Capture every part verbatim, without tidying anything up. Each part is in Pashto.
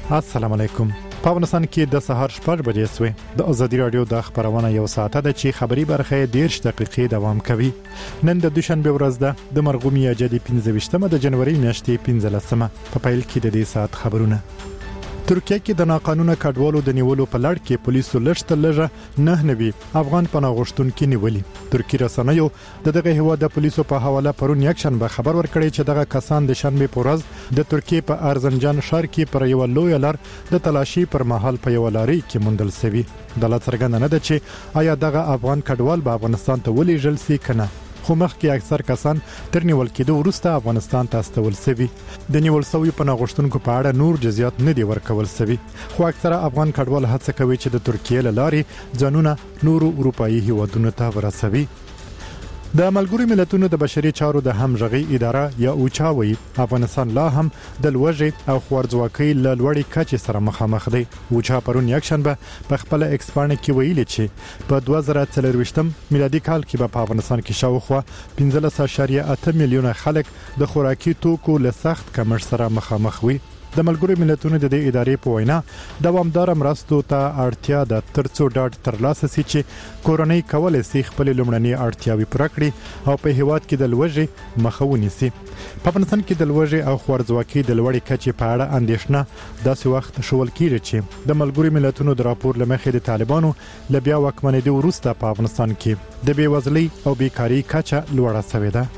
السلام علیکم. په افغانستان کې د سهار شپږ بجې سوې د ازادي رادیو د خبرونه یو ساعته د چی خبري برخه دیرش دقیقې دوام کوي. نن د دوشنبه ورځ ده د مرغومي اجدي پنځه ویشتمه د جنوري میاشتې پنځلسمه. په پیل کې د دې ساعت خبرونه. ترکیه کې د ناقانونه کډوالو د نیولو په لړ کې پولیسو لږ لږه نه نوي افغان پناه غوښتونکي نیولي. ترکی رسنیو د دغه هیواد د پولیسو په حواله پرون یک شنبه خبر ورکړی چې دغه کسان د شنبه په ورځ د ترکیه په ارزنجان ښار کې پر یو لوی لار د تلاشي پر مهال په یو لاري کې موندل شوی. د لا څرګنده نه ده چې آیا دغه افغان کډوال به افغانستان ته ولېږل شي کنه. خو مخکې اکثر کسان تر نیول کېدو وروسته افغانستان ته استول شوي. د نیول شوي پناه غوښتونکو په اړه نور جزئیات نه دي ورکول شوي. خو اکثره افغان کډوال هڅه کوي چې د ترکیه له لارې ځانونه نورو اروپایي هیوادونو ته ورسوي. د ملګرو ملتونو د بشري چارو د همغږي اداره یا اوچا وی افغانستان لا هم د لوږې او خوارځواکۍ له لوړې کچې سره مخامخ دی. اوچا پرون یک شنبه په خپل ایکس باندې کې ویلي چې په دوه زره څلرویشتم میلادي کال کې په افغانستان کې شاوخوا پنځلس اعشاریه اته میلیونه خلک د خوراکي توکو له سخت کمښت سره مخامخ وي. د ملګرو ملتونو د دې ادارې په وینا دوامدار مرستو ته اړتیا ده ترڅو ډاډ ترلاسه شي چې کورنۍ کولای شي خپل لومړني اړتیاوې پوره کړي او په هیواد کې د لوږې مخه ونیسي. په افغانستان کې د لوږې او خوارځواکۍ د لوړې کچې په اړه اندېښنه داسې وخت شول کېږي چې د ملګرو ملتونو د راپور لمخې د طالبانو له بیا واکمنېدو وروسته په افغانستان کې د بېوزلۍ او بیکارۍ کچه لوړه شوې ده.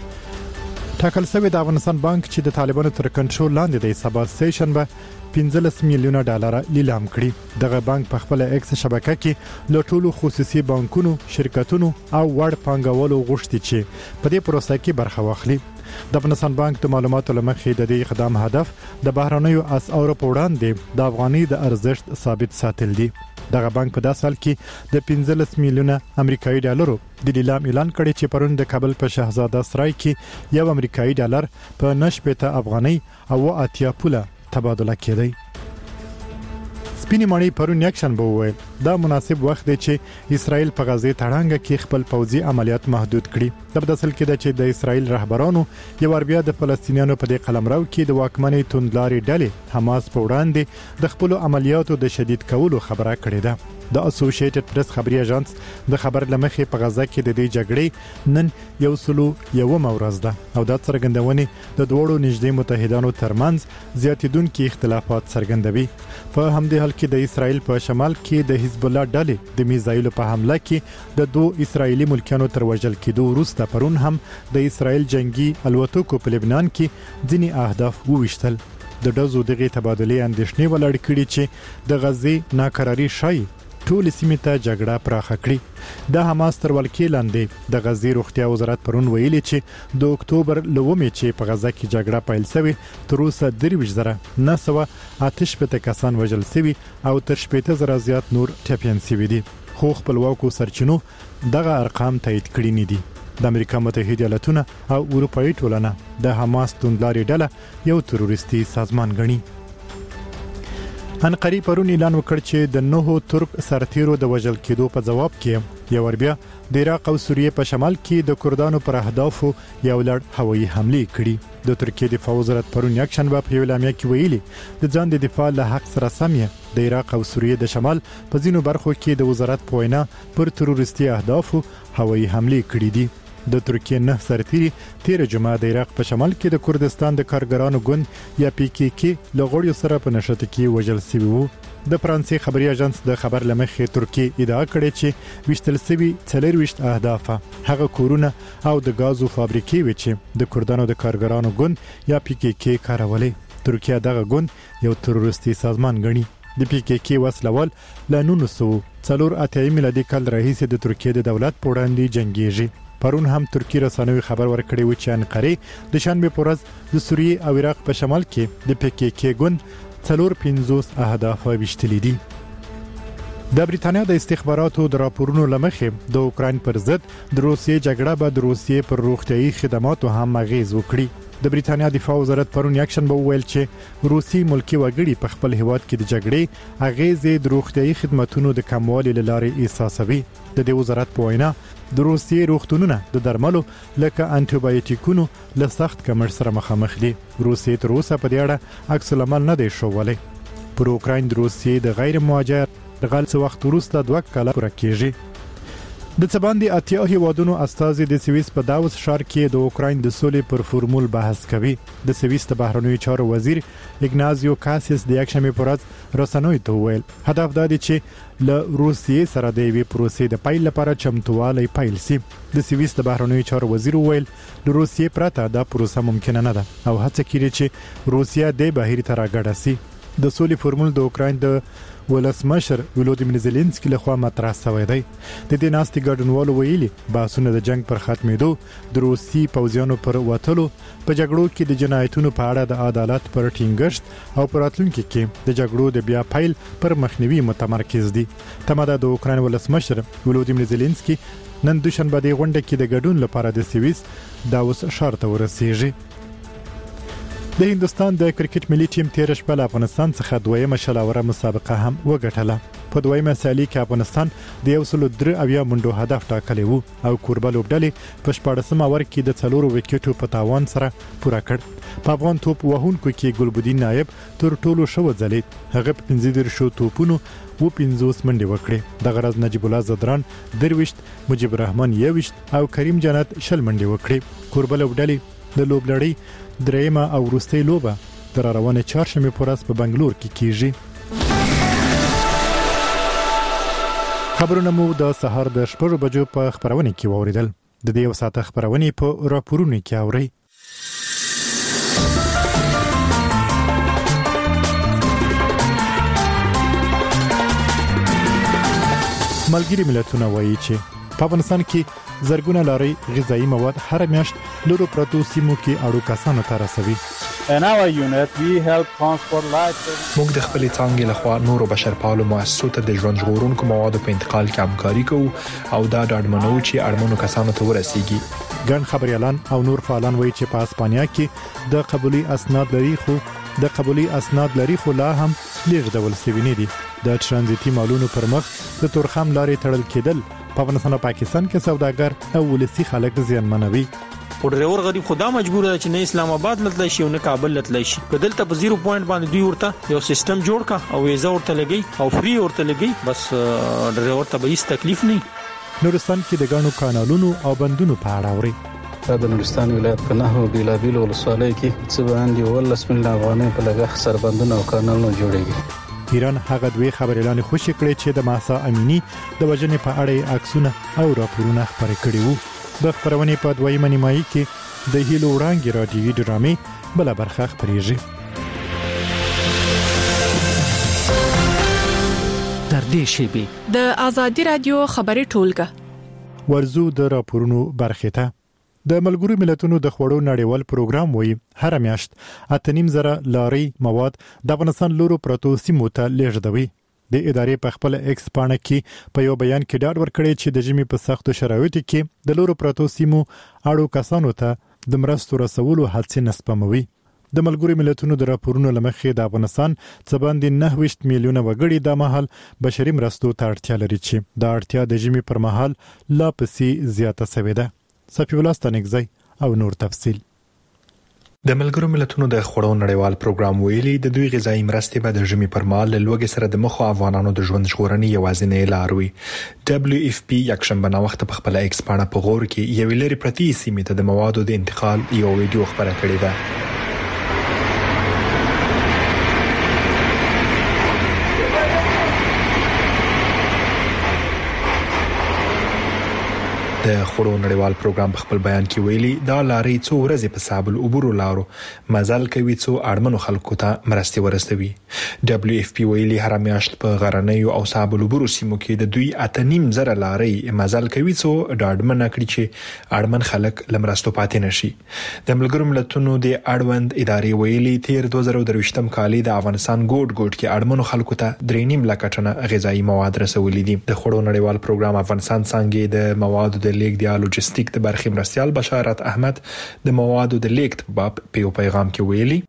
ټاکل شوی د افغانستان بانک چې د طالبانو تر کنټرول لاندې دی سبا سه شنبه پنځلس میلیونه ډالر لیلام کړي. دغه بانک په خپل ایکس شبکه کې له ټولو خصوصي بانکونو، شرکتونو او وړ پانګوالو غوښتي چې په دې پروسه کې برخه واخلي. د افغانستان بانک د معلوماتو لمخې د دې اقدام هدف د بهرنیو اسعارو په وړاندې د افغاني د ارزښت ثابت ساتل دي. دغه بانک په داسې حال کې د پنځلس میلیونه امریکایي ډالرو د لیلام اعلان کړی چې پرون د کابل په شهزاده سرای کې یو امریکایي ډالر په نشپېته افغاني او اتیا پوله تبادله کېدی. سپینې ماڼۍ پرون یک شنبه وویل دا مناسب وخت دی چې اسرائیل په غزه تړانګه کې خپل پوځي عملیات محدود کړي. د بدسل کې د چې د اسرائیل رهبرانو یو اربیا د فلسطینیانو په دې قلمرو کې د واکمنۍ توندلاري ډلې حماس په وړاندې د خپل عملیاتو د شدید کولو خبره کړې ده. د اسوسییټډ پریس خبري اژانس د خبر لمخې په غزه کې د دې جګړې نن یو سلو یو مورز ده او دا څرګندونه د دوړو نږدې متحدانو ترمنځ زیاتیدونکو اختلافات څرګندوي. په همدې حال کې د اسرائیل په شمال کې د حزب الله ډلې د میزایلو په حمله کې د دوه اسرایلی ملکانو تر وژل کېدو وروسته پرون هم د اسرائیل جنگي الوتکو په لبنان کې ځینی اهداف وویشتل. د دزو دغه تبادلې اندېښنې ولړ کړي چې د غزې ناکراری شای ټول سیمه ته جګړه پراخه کړي. د حماس تر ولکې لاندې د غزې روغتیا وزارت پرون ویلي چې د اکتوبر لومې چې په غزه کې جګړه پیل شوه تر اوسه درویش زره نه سوه آتش پته کسان وژل شوي او تر شپېته زره زیات نور ټپیان شوي دي. خو خپلواکو سرچینو دغه ارقام تایید کړي نه دي. د امریکا متحده ایالاتونه او اروپאי ټولنه د حماس توندلاري ډله یو تروریستي سازمان ګڼي. انقری پرون اعلان وکړ چې د نوو ترک سرتیرو د وژل کېدو په جواب کې یو وربیا د عراق او سوریه په شمال کې د کردانو پر اهدافو یو لړ هوایي حمله کړې. د ترکیه دفاع وزارت پرون یک شنبه په اعلامیه کې ویلي د ځان د دفاع له حق سره سمې د عراق او سوریه د شمال په ځینو برخو کې د وزارت په وینا پر تروریستي اهدافو هوایي حمله کړې دي. د ترکیه نه سرتیري تیر جمعه د عراق په شمال کې د کردستان د کارګرانو ګوند یا پی کې کې لغړیو سره په نشته کې وژل شوی وو. د فرانسې خبري اژانس د خبر لمخې ترکیه ادعا کړې چې وشتل شوی څلرويشت اهداف هغه کورونه او د غازو فابریکې و چې د کردانو د کارګرانو ګوند یا پی کې کې کارولې. ترکیه دغه ګوند یو تروریستي سازمان ګڼي. د پی کې کې وسلوال ل نولس سوه څلور اتیا میلادي کال راهیسې د ترکیه د دولت په وړاندې جنگيږي. پرون هم ترکی رسنیو خبر ورکړی و چې انقره د شنبه په ورځ د سوریه او عراق په شمال کې د پی کې کې ګوند څلور پنځوس اهداف وشتلې دي. د بریټانیا د استخباراتو د راپورونو لمخې د اوکراین پر ضد د روسیې جګړه به د روسیې پر روغتيایي خدماتو هم اغیز وکړي. د بریټانیا دفاع وزارت پرون یک شنبه وویل چې روسي ملکی وګړي په خپل هیواد کې د جګړې اغیزې د روغتيایي خدماتو د کموالي لاره احساسوي. د دې وزارت په وینا د روسیې روغتونونه د درملو لکه انټي بایوټیکونو له سخت کمر سره مخامخ دي. روسیې تر اوسه په دې اړه عکس العمل نه دی ښوولی. پر اوکراین د روسیې د غیر مهاجر غل څه وخت وروسته دوه کاله پوره کیږي. د څباندې اتیا هیوادونو استازي د سویس په داوس ښار کې د اوکراین د سولې پر فورمول بحث کوي. د سویس د بهرنیو چارو وزیر ایګنازیو کاسیس د یکشنبه پر ورځ رسنوي ته وویل هدف دا دی چې له روسیې سره د یوې پروسې د پیل لپاره چمتووالی پیل شي. د سویس د بهرنیو چارو وزیر وویل د روسیې پرته دا پروسه ممکن نه ده او هڅه کوي چې روسیا د بهیر تر راګډه شي. د سولې فورمول د اوکراین د ولسمشر ولودیمیر زيلنسکي له خوا مطرح شوی دی. د دې ناستې ګډونوالو ویلي بحثونه د جنگ پر ختمېدو، د روسي پوځیانو پر وټلو، په جګړو کې د جنایتونو په اړه د عدالت پر ټینګښت او پر راتلونکي کې د جګړو د بیا پیل پر مخنیوي متمرکز دي. تماده د اوکراین ولسمشر ولودیمیر زيلنسکي نن دوشنبه د غونډه کې د ګډون لپاره د سویس داوس ښار ته ورسېږي. د هندستان د کرکټ ملي ټیم تیر شپه له افغانستان څخه دویمه شلاوره مسابقه هم وګټله. په دویمه سالي کې افغانستان د یو سل درې اویا منډو هدف ټاکلی وو او کوربه لوبډلې په شپاړسم اور کې د څلورو وکټو په تاوان سره پوره کړ. په افغان توپ وهونکو کې ګلبدین نایب تر ټولو شو ځلید. هغه په پنځه دېرش توپونو و پنځوس منډې وکړې. د غرض نجیب الله زدران درويشت، مجيب الرحمن یويشت او کریم جنت شل منډې وکړې. کوربه لوبډلې د لوبلړۍ درېمه او وروستۍ لوبه تر روانه چهارشنبه په ورځ په بنگلور کې کیږي. خبرونه مو د سهار د شپږ بجو په خبرونه کې ووریدل. د دې یو ساعت خبرونه په راپورونو کې اوري. ملګری ملتونه وایي چې په افغانستان کې زرګونه لاري غذایی مواد هر میاشت لورو پروتو سیمو کې اړو کسانو ته رسوي. موږ د خپل څانګې لخوا نورو بشرپالو مؤسسو ته د ژوند ژغورونکو موادو په انتقال کې همکاري کوو او دا ډاډمنو چې اړمنو کسانو ته ورسیږي. ګڼ خبريالان او نور فعالان وایي چې په اسپانیا کې د قبولي اسناد لري خو د قبولي اسناد لري خو لا هم لیږدول شوي نه دي. د ترانزیتي مالونو پر مخ د تورخم لارې تړل کېدل په افغانستان او پاکستان کې سوداګر او ولسی خلک زیانمنوي. او ډرایور غریب خدا مجبور دی چې نه اسلام آباد لتلی شي او نه کابل لتلی شي. کدلته په زیرو پوینټ باندې دوی ورته یو سیستم جوړ کا او ویزا ورته لګي او فری ورته لګي، بس ډرایور ته به هیڅ تکلیف نه. نورستان کې د غاڼو کانالونو او بندونو په اړه اوري. د نورستان ولایت په نحو بیلابیل ولسوالۍ کې څه باندې ولس ملي افغانۍ په لګښت سربندونه او کانالونه جوړېږي. ایران هغه دوی خبريالان خوشی کړي چې د ماسا امینی د وژنې په اړه عکسونه او راپورونه خبرې کړي وو. د خبرونې په دویمه نیمایي کې د هیلو وړاندې رادیوي ډرامې بل برخه خبرېږي. تر دې شی د آزادي رادیو خبري ټولګه ورزو د راپورونو برخه ته. د ملګرو ملتونو د خوړو نړیوال پروګرام وایي هر میاشت اته نیم زره لاري مواد د افغانستان لورو پروتو سیمو ته لیږدوي. د ادارې په خپل ایکس پاڼه کې په یو بیان کې ډاډ ورکړی چې د ژمي په سختو شرایطو کې د لورو پروتو سیمو اړو کسانو ته د مرستو رسولو هڅې نسپموي. د ملګرو ملتونو د راپورونو لمخې د افغانستان څه باندې نه ویشت میلیونه وګړي د مهال بشري مرستو ته اړتیا لري چې د اړتیا د ژمي پر مهال لا پسې زیاته شوې ده. صفی الله ستنګزی او نور تفصیل. د ملګرو ملتونو د خوړو نړیوال پروګرام ویلي د دوی غذایی مرستې به د ژمي پر مهال له لوږې سره د مخ افغانانو د ژوند ژغورنې یوازینۍ لار وي. دبليو اف پی یکشنبه نه وخت په خپل ایکس پاڼه په غور کې یو لري پرتی سیمه ته د موادو د انتقال یو ویډیو خبره کړې ده. د خوړو نړیوال پروګرام په خپل بیان کې ویلي دا لارې څو ورځې په صابل عبور لارو مزل کوي څو اړمنو خلکو ته مرستې ورسوي. دبليو اف پی ویلي هر میاشت په غرنیو او صابل عبور سیمو کې د دوی اته نیم زره لارې مزل کوي څو ډاډمنه کړي چې اړمن خلک لمرستو پاتې نشي. د ملګرو ملتونو د اړوند ادارې ویلي تیر دوه زره درویشتم کال د افغانستان ګوټ ګوټ کې اړمنو خلکو ته درې نیم لک ټنه غذایی مواد رسولي دي. د خوړو نړیوال پروګرام افغانستان څنګه د موادو د د لیګ د لوجستیک د برخې مرستيال بشارت احمد د موادو د لیګ په باب په پیغام کې ویلي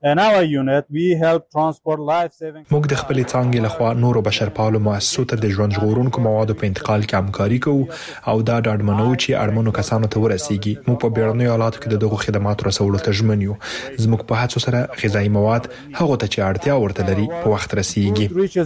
موږ د خپل څنګه لخوا نورو بشرپالو مؤسسو ته د ژوند ژغورونکو موادو په انتقال کې همکاري کوو او دا د اړمنو چې اړمنو کسانو ته ورسیږي. موږ په بیړنیو حالاتو کې دغه خدمات رسولو ته ژمن یو. زموږ په هڅو سره غذایی مواد هغه ته چې اړتیا ورته لري په وخت رسیږي.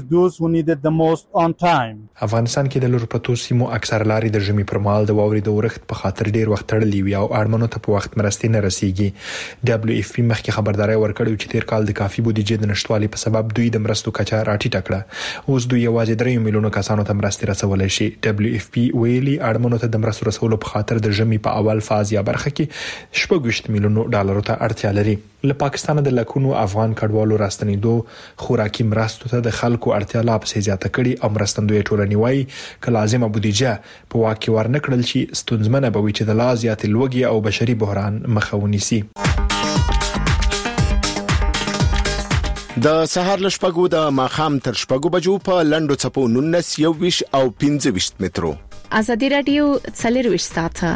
افغانستان کې د لورپټو سیمو اکثر لارې د ژمي پر مهال د واورې د ورښت په خاطر ډیر وخت تړلې وي او اړمنو ته په وخت مرستې نه رسیږي. دبليو اف پی مخکې خبرداري ورکړې چې تیر کال د کافي بودیجې د نشټوالي په سبب دوی د مرستو کچه راټیټه کړه. اوس دوی یوازې درې میلیونه کسانو ته مرستې رسولای شي. دبليو اف پی ویلي اړمنو ته د مرستو رسولو په خاطر د ژمي په اول فاز یا برخه کې شپږ میلیونه ډالر ته اړتیا لري. له پاکستان د لکونو افغان کډوالو راستنېدو خوراکي مرستو ته د خلکو اړتیا لا پسې زیاته کړي او مرستندوی ټولنې وایي چې لازمه بودیجه په واقع ورنکړل شي ستونزمنه به وي چې د لا زیات لوږې او بشري بحران مخه ونیسي. د سهار لشپګو د ماخام تر شپګو بجو په لندو چپو نونس یو ویش او پنځه ویش مترو. ازادي رادیو څلرویشت ساعته.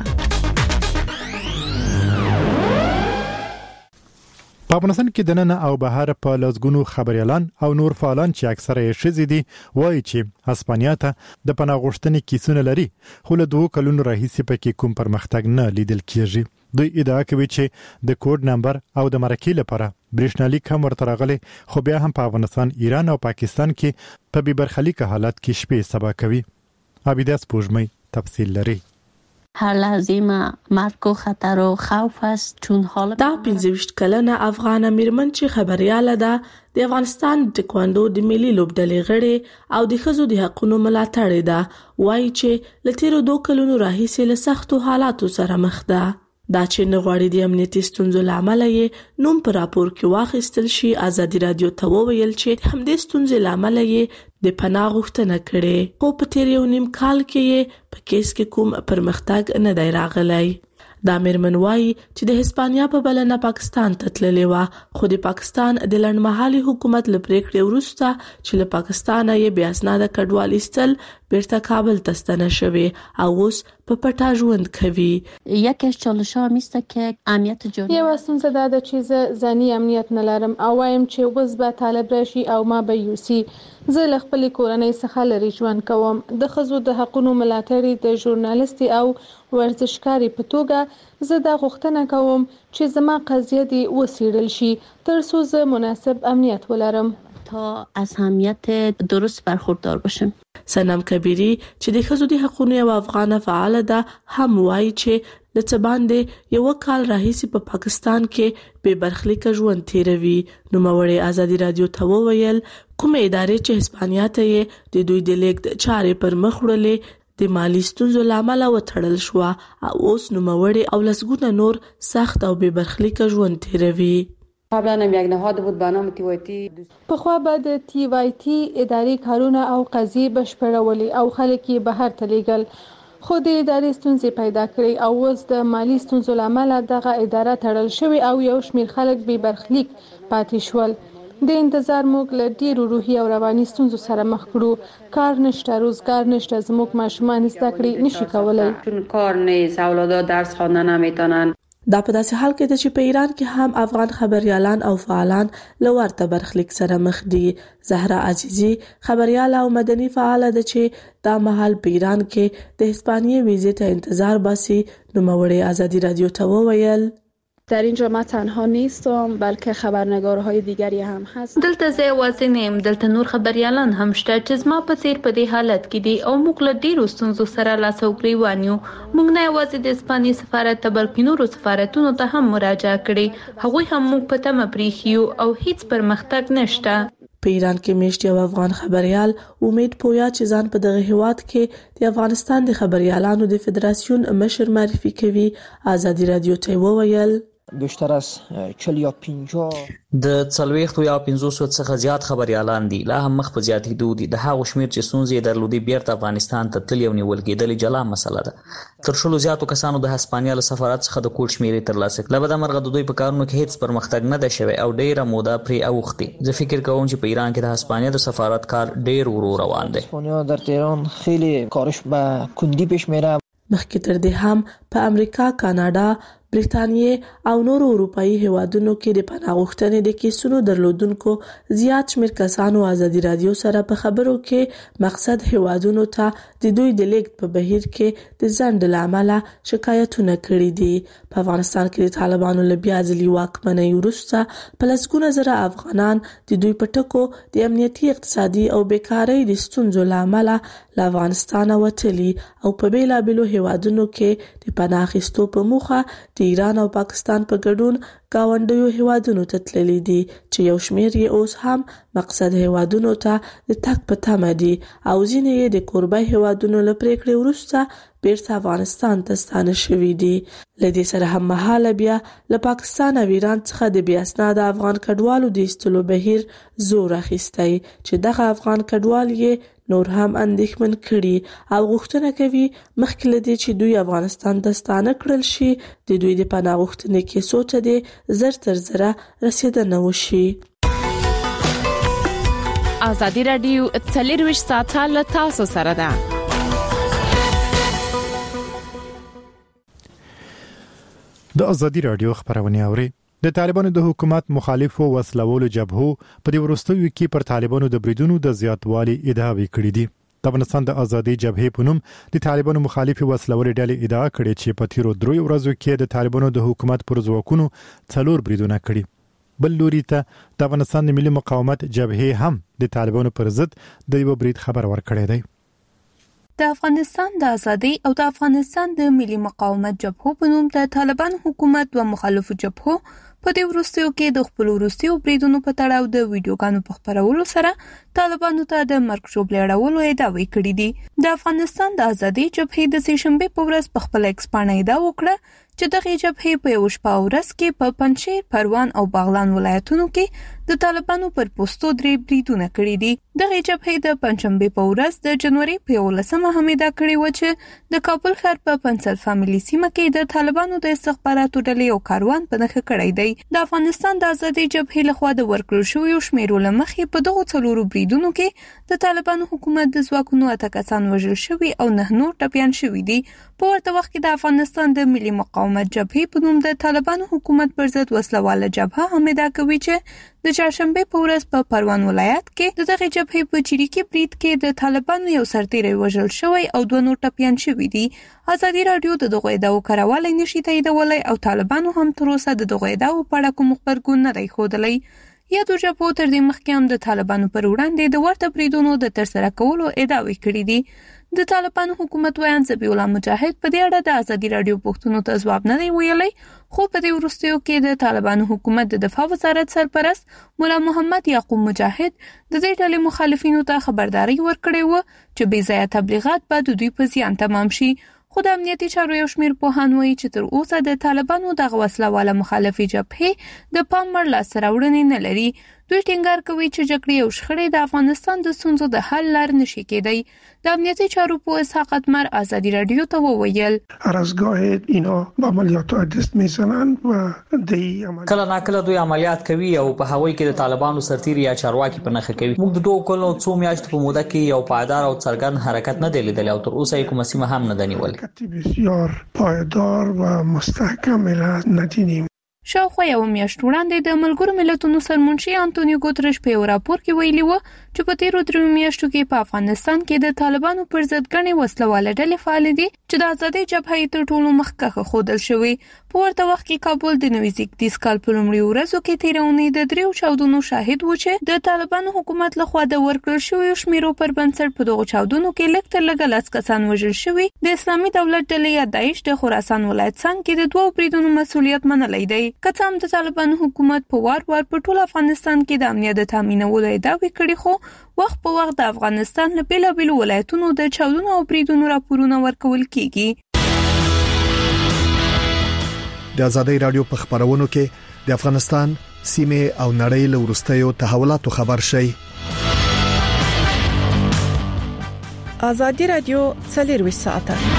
په افغانستان کې د نن او بهر په لزګونو خبريالان او نور فعالان چې اکثره یې شذې دي وایي چې اسپانیا ته د پناه غوښتنې کیسونه لري خو له دوه کلونو راهیسې پکې کوم پرمختګ نه لیدل کیږي. دوی ادعا کوي چې د کوډ نمبر او د مرکې لپاره برېښنالیک هم ورته راغلي خو بیا هم په افغانستان، ایران او پاکستان کې په بې برخلیک حالت کې شپې سبا کوي. عبیدس پوجمي تفصیل لري. هر لحظه ما مرگ و خطر و خوف است چون حال دا پنځه کلنه افغان میرمن چې خبرياله ده د افغانستان ټکواندو د ملي لوبډلې غړي او د ښځو د حقوقو ملاتړ ده وایي چې لتیرو دوه کلونو راهیسې له سختو حالاتو سره مخ ده. دا چې نغواړي د امنیتي ستونزو لامل یې نوم پر راپور کې واخیستل شي. ازادي رادیو ته وویل چې همدې ستونزې لامل یې د پناه غوښتنه کړې خو په تیر یو نیم کال کې یې په کیس کې کوم پرمختګ نه دی راغلی. دا میرمن وایي چې د هسپانیا په بلنه پاکستان ته تللې وه خو د پاکستان د لنډمهالي حکومت له پریکړې وروسته چې له پاکستان یې بې اسناده کډوال ایستل بیرته کابل ته ستنه شوې او اوس په پټه ژوند کوي. یکی از چالش‌ها هم است که امنیت جانی یو ستونزه ده د چې ځاني امنیت نه لرم او وایم چې اوس به طالب راشي او ما به یوسي. زه له خپل کورنۍ څخه لري ژوند کوم. د ښځو د حقوقو ملاتړ د ژورنالیستي او ورزشکاري په توګه زه دا غوښتنه کوم چې زما قضیه دی وڅېړل شي تر څو زه مناسب امنیت ولرم تا از امنیت درست برخوردار باشم. سنم کبیری چې د ښځو د حقوقو یو افغان فعال ده هم وایي چې د څه باندې یو کال راهیسې په پا پاکستان کې بې برخلیک ژوند تیروي. نو مورې ازادي رادیو ته وویل کوم ادارې چې هسپانیا ته یې د دوی د لیږد چارې پر مخ وړلې د مالی ستونزو لامل وتړل شو او اوس نو مورې او لسګونه نور سخت او بې برخلیک ژوند تیروي. قبلا هم یک نهاد بود به نام تی وای تی. پخوا به د تی وای تی اداري کارونه او قضیې بشپړولې او خلک یې بهر ته لیږل خو د ادارې ستونزې پیدا کړې او اوس د مالی ستونزو لامل دغه اداره تړل شوې او یو شمېر خلک بې برخلیک پاتې شول. د انتظار موږ له ډېرو روحي او رواني ستونزو سره مخ کړو. کار نشته، روزګار نشته، زموږ ماشومان زده کړې نشي کولای. چون کار نیست، اولادا درس خواندن نمیتونن. دا په داسې حال کې ده چې په ایران کې هم افغان خبريالان او فعالان له ورته برخلیک سره مخ دي. زهرا عزیزی خبرياله او مدني فعاله ده چې دا مهال په ایران کې د هسپانیې ویزې ته انتظار باسي. نو مورې ازادي رادیو ته وویل در اینجا ما تنها نیستم بلکه خبرنگارهای دیگری هم هست. دلته زه یوازې نه یم، دلته نور خبريالان هم شته چې زما په څیر په دې حالت کې دي او موږ له ډیرو ستونزو سره لاس او ګریوان یو. موږ نه یوازې د اسپانیې سفارت ته بلکې نورو سفارتونو ته هم مراجعه کړې. هغوی هم موږ په تمه پریښیو او هیڅ پرمختګ نشته. په ایران کې میشت یو افغان خبريال امید پویا چې ځان په دغه هیواد کې د افغانستان د خبريالانو د فدراسیون مشر معرفي کوي. ازادي رادیو ته وویل بیشتر از چهل یا پنجاه د څلوېښتو یا پنځوسو څخه زیات خبريالان دي. لا هم مخ په زیاتېدو دي. د هغو شمېر چې ستونزې یې درلودې بیرته افغانستان ته تللي او نیول کېدلې جلا مسله ده. تر شلو زیاتو کسانو د هسپانیا له سفارت څخه د کوډ شمېرې ترلاسه کړې. له بده مرغه د دوی په کارونو کې هیڅ پرمختګ نه ده شوی او ډېره موده پرې اوښتې. زه فکر کوم چې په ایران کې د هسپانیا د سفارت کار ډېر ورو روان دی. اسپانیا در تهران خیلی کارش به کندی پیش میره. مخکې تر دې هم په امریکا، کاناډا، برېټانیا او نورو اروپאי هیوادونو کې د پناه غوښتنې د کیسونو درلودونکو زیات شمېر کسانو ازادي رادیو سره په خبرو کې مقصد هیوادونو ته د دوی د لیږد په بهیر کې د ځنډ له امله شکایتونه کړي دي. په افغانستان کې د طالبانو له بیا ځلي واکمنۍ وروسته په لسګونه زره افغانان د دوی په ټکو د امنیتي، اقتصادي او بیکارۍ د ستونزو له امله له افغانستانه وتلي او په بیلابیلو هیوادونو کې د پناه اخیستو په موخه د ایران او پاکستان په ګډون ګاونډیو هیوادونو ته تللي دي چې یو شمېر یې اوس هم مقصد هیوادونو ته د تګ په تمه دي او ځینې یې د کوربه هیوادونو له پریکړې وروسته بیرته افغانستان ته ستانه شوي دي. له دې سره هم مهاله بیا له پاکستان او ایران څخه د بې اسناده افغان کډوالو د ایستلو بهیر زور اخیستی چې دغه افغان کډوال یې نور هم اندېښمن کړي او غوښتنه کوي مخکې له دې چې دوی افغانستان ته ستانه کړل شي د دوی د پناه غوښتنې کیسو ته د زر تر زره رسیدنه وشي. ازادي رادیو څلرویشت ساعته له تاسو سره ده. د ازادي رادیو خبرونه اوري. د طالبانو د حکومت مخالفو وسلوالو جبهو په دې وروستیو کې پر طالبانو د بریدونو د زیاتوالي ادعاوې کړې دي. د افغانستان د ازادي جبهې په نوم د طالبانو مخالفي وسلوالو ډلې ادعا کړې چې په تیرو درو ورځو کې د طالبانو د حکومت پر ځواکونو څلور بریدونه کړي. بل لوري ته د افغانستان د ملي مقاومت جبهې هم د طالبانو پر ضد د یو برید خبر ورکړی دی. د افغانستان د ازادي او د افغانستان د ملي مقاومت جبهو په نوم د طالبان حکومت و مخالفو جبهو په دې وروستیو کې د خپل وروستیو بریدونو په تړاو د ویډیوګانو په خپرولو سره طالبانو ته د مرګ ژوبلې اړولو ادعاوې کړې دي. د افغانستان د ازادي جبهې د سهشنبه په ورځ په خپل ایکس باندې ادعا وکړه چې دغه جبهې په یو شپه ورځ کې په پنجشیر، پروان او بغلان ولایتونو کې د طالبانو پر پوسټو درې بریدونه کړي دي. دغه جبهې د پنځشنبه په ورځ د جنوري په یولسمه هم ادعا کړې و چې د کابل ښار په پنسلفاملي سیمه کې د طالبانو د استخباراتو ډلې یو کاروان په نښه کړی دی. د افغانستان د ازادي جبهې لخوا د ورکړل شویو شمیرو له مخې په دغو څلورو بریدونو کې د طالبانو حکومت د ځواکونو اته کسان وژل شوي او نه نور ټپیان شوي دي. په ورته وخت کې د افغانستان د ملي مقاومت جبهې په نوم د طالبانو حکومت پر ضد وسلواله جبهه هم ادعا کوي چې د چهارشنبه په ورځ په پروان ولایت کې د دغه جبهې په چریکي برید کې د طالبانو یو سرتیری وژل شوی او دوه نور ټپیان شوي دي. ازادي رادیو د دغه ادعاو کراوالی نشي تاییدولی او طالبانو هم تر اوسه د دغه ادعاو په اړه کوم خبرګون نه دی ښودلی. یادو جبهو تر دې مخکې هم د طالبانو پر وړاندې د ورته بریدونو د ترسره کولو ادعاوې کړې دي. د طالبانو حکومت ویان ذبیح الله مجاهد په دې اړه د ازادي رادیو پوښتنو ته ځواب نه دی ویلی، خو په دې وروستیو کې د طالبانو حکومت د دفاع وزارت سرپرست مولا محمد یعقوب مجاهد د دې ډلې مخالفینو ته خبرداري ورکړې وه چې بې ځایه تبلیغات به د دوی په زیان تمام شي. خو د امنیتي چارو یو شمېر پوهان وایي چې تر اوسه د طالبانو دغه وسله واله مخالفي جبهې د پام وړ لاسته راوړنې نه لري. دوی ټینګار کوي چې جګړې او شخړې د افغانستان د ستونزو د حل لار نشي کېدی. د امنیتي چارو پوه اسحاق اتمر ازادي رادیو ته وویل هر از گاه اینا به عملیات دست میزنند و د کله ناکله دوی عملیات کوي او په هوای کې د طالبانو سرتیری یا چارواکي په نخښه کوي. موږ د دوه کلونو څو میاشتو په موده کې یو پایدار او څرګند حرکت نه دی لیدلی او تر اوسه کومه سیمه هم نه ده نیولې. بسیار پایدار و مستحکم ندیدیم. شاوخوا یو میاشت وړاندې د ملګرو ملتونو سرمنشي انټونیو ګوترش په یو راپور کې ویلي و چې په تیرو درې میاشتو کې په افغانستان کې د طالبانو پر ضد ګڼې وسلواله ډلې فعال دي چې د ازادي جبهې تر ټولو مخکښه ښودل شوي. په ورته وخت کې کابل د نوي زیږدیز کال په لومړیو ورځو کې تېره اونۍ د دریو چاودنو شاهد و چې د طالبانو حکومت لخوا د ورکړل شویو شمیرو پر بنسټ په دغو چاودنو کې لږ تر لږه لس کسان وژل شوي. د اسلامي دولت ډلې یا داعش د خراسان ولایت څنګ کې د دوو بریدونو مسؤلیت منلی دی. که څه هم د طالبانو حکومت په وار وار په ټول افغانستان کې د امنیت د تامینولو ادعاوې کړي، خو وخت په وخت د افغانستان له بیلابیلو ولایتونو د چاودنو او بریدونو راپورونه ورکول کیږي. د ازادي رادیو په خبرونو کې د افغانستان سیمه او نړۍ له وروستیو تحولاتو خبر شي. ازادي رادیو څلرویشت ساعته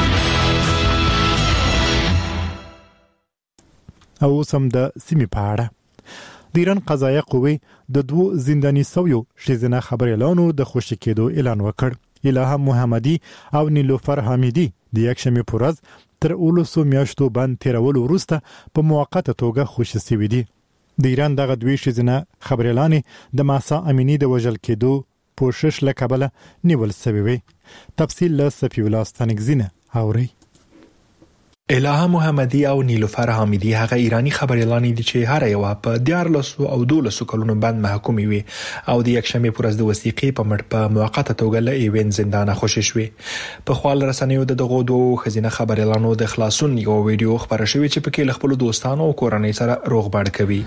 او سم د سیمې په اړه د ایران قضایه قوې د دوه زنداني سویو ښځینه خبريالانو د خوشی کېدو اعلان وکړ. الهام محمدي او نیلوفر حمیدي د یکشنبه په ورځ تر اولسو میاشتو بند تیرول وروسته په موقته توګه خوشی شوی دي. د ایران دغه دوی شزنه خبريالانې د ماسا امینی د وژل کېدو پوښښ لکبله نیول شوی وي. تفصیل له صفی الله ستانګزینه اوري. الهه محمدي او نیلوفر حامدي هغه ایرانی خبريالانې دي چې هر یو په دیارلسو او دولسو کلونو باندې محکوم وي او د یکشنبه پر ورځ د وثیقې په مټ په موقته توګه له ایوین زندانه خوشی شوی. په خپل رسنیو د دغو دوه خزینه خبريالانو د خلاصون یو ویډیو خبره شوی چې په کې خپل دوستانو او کورنۍ سره روغبړ کوي.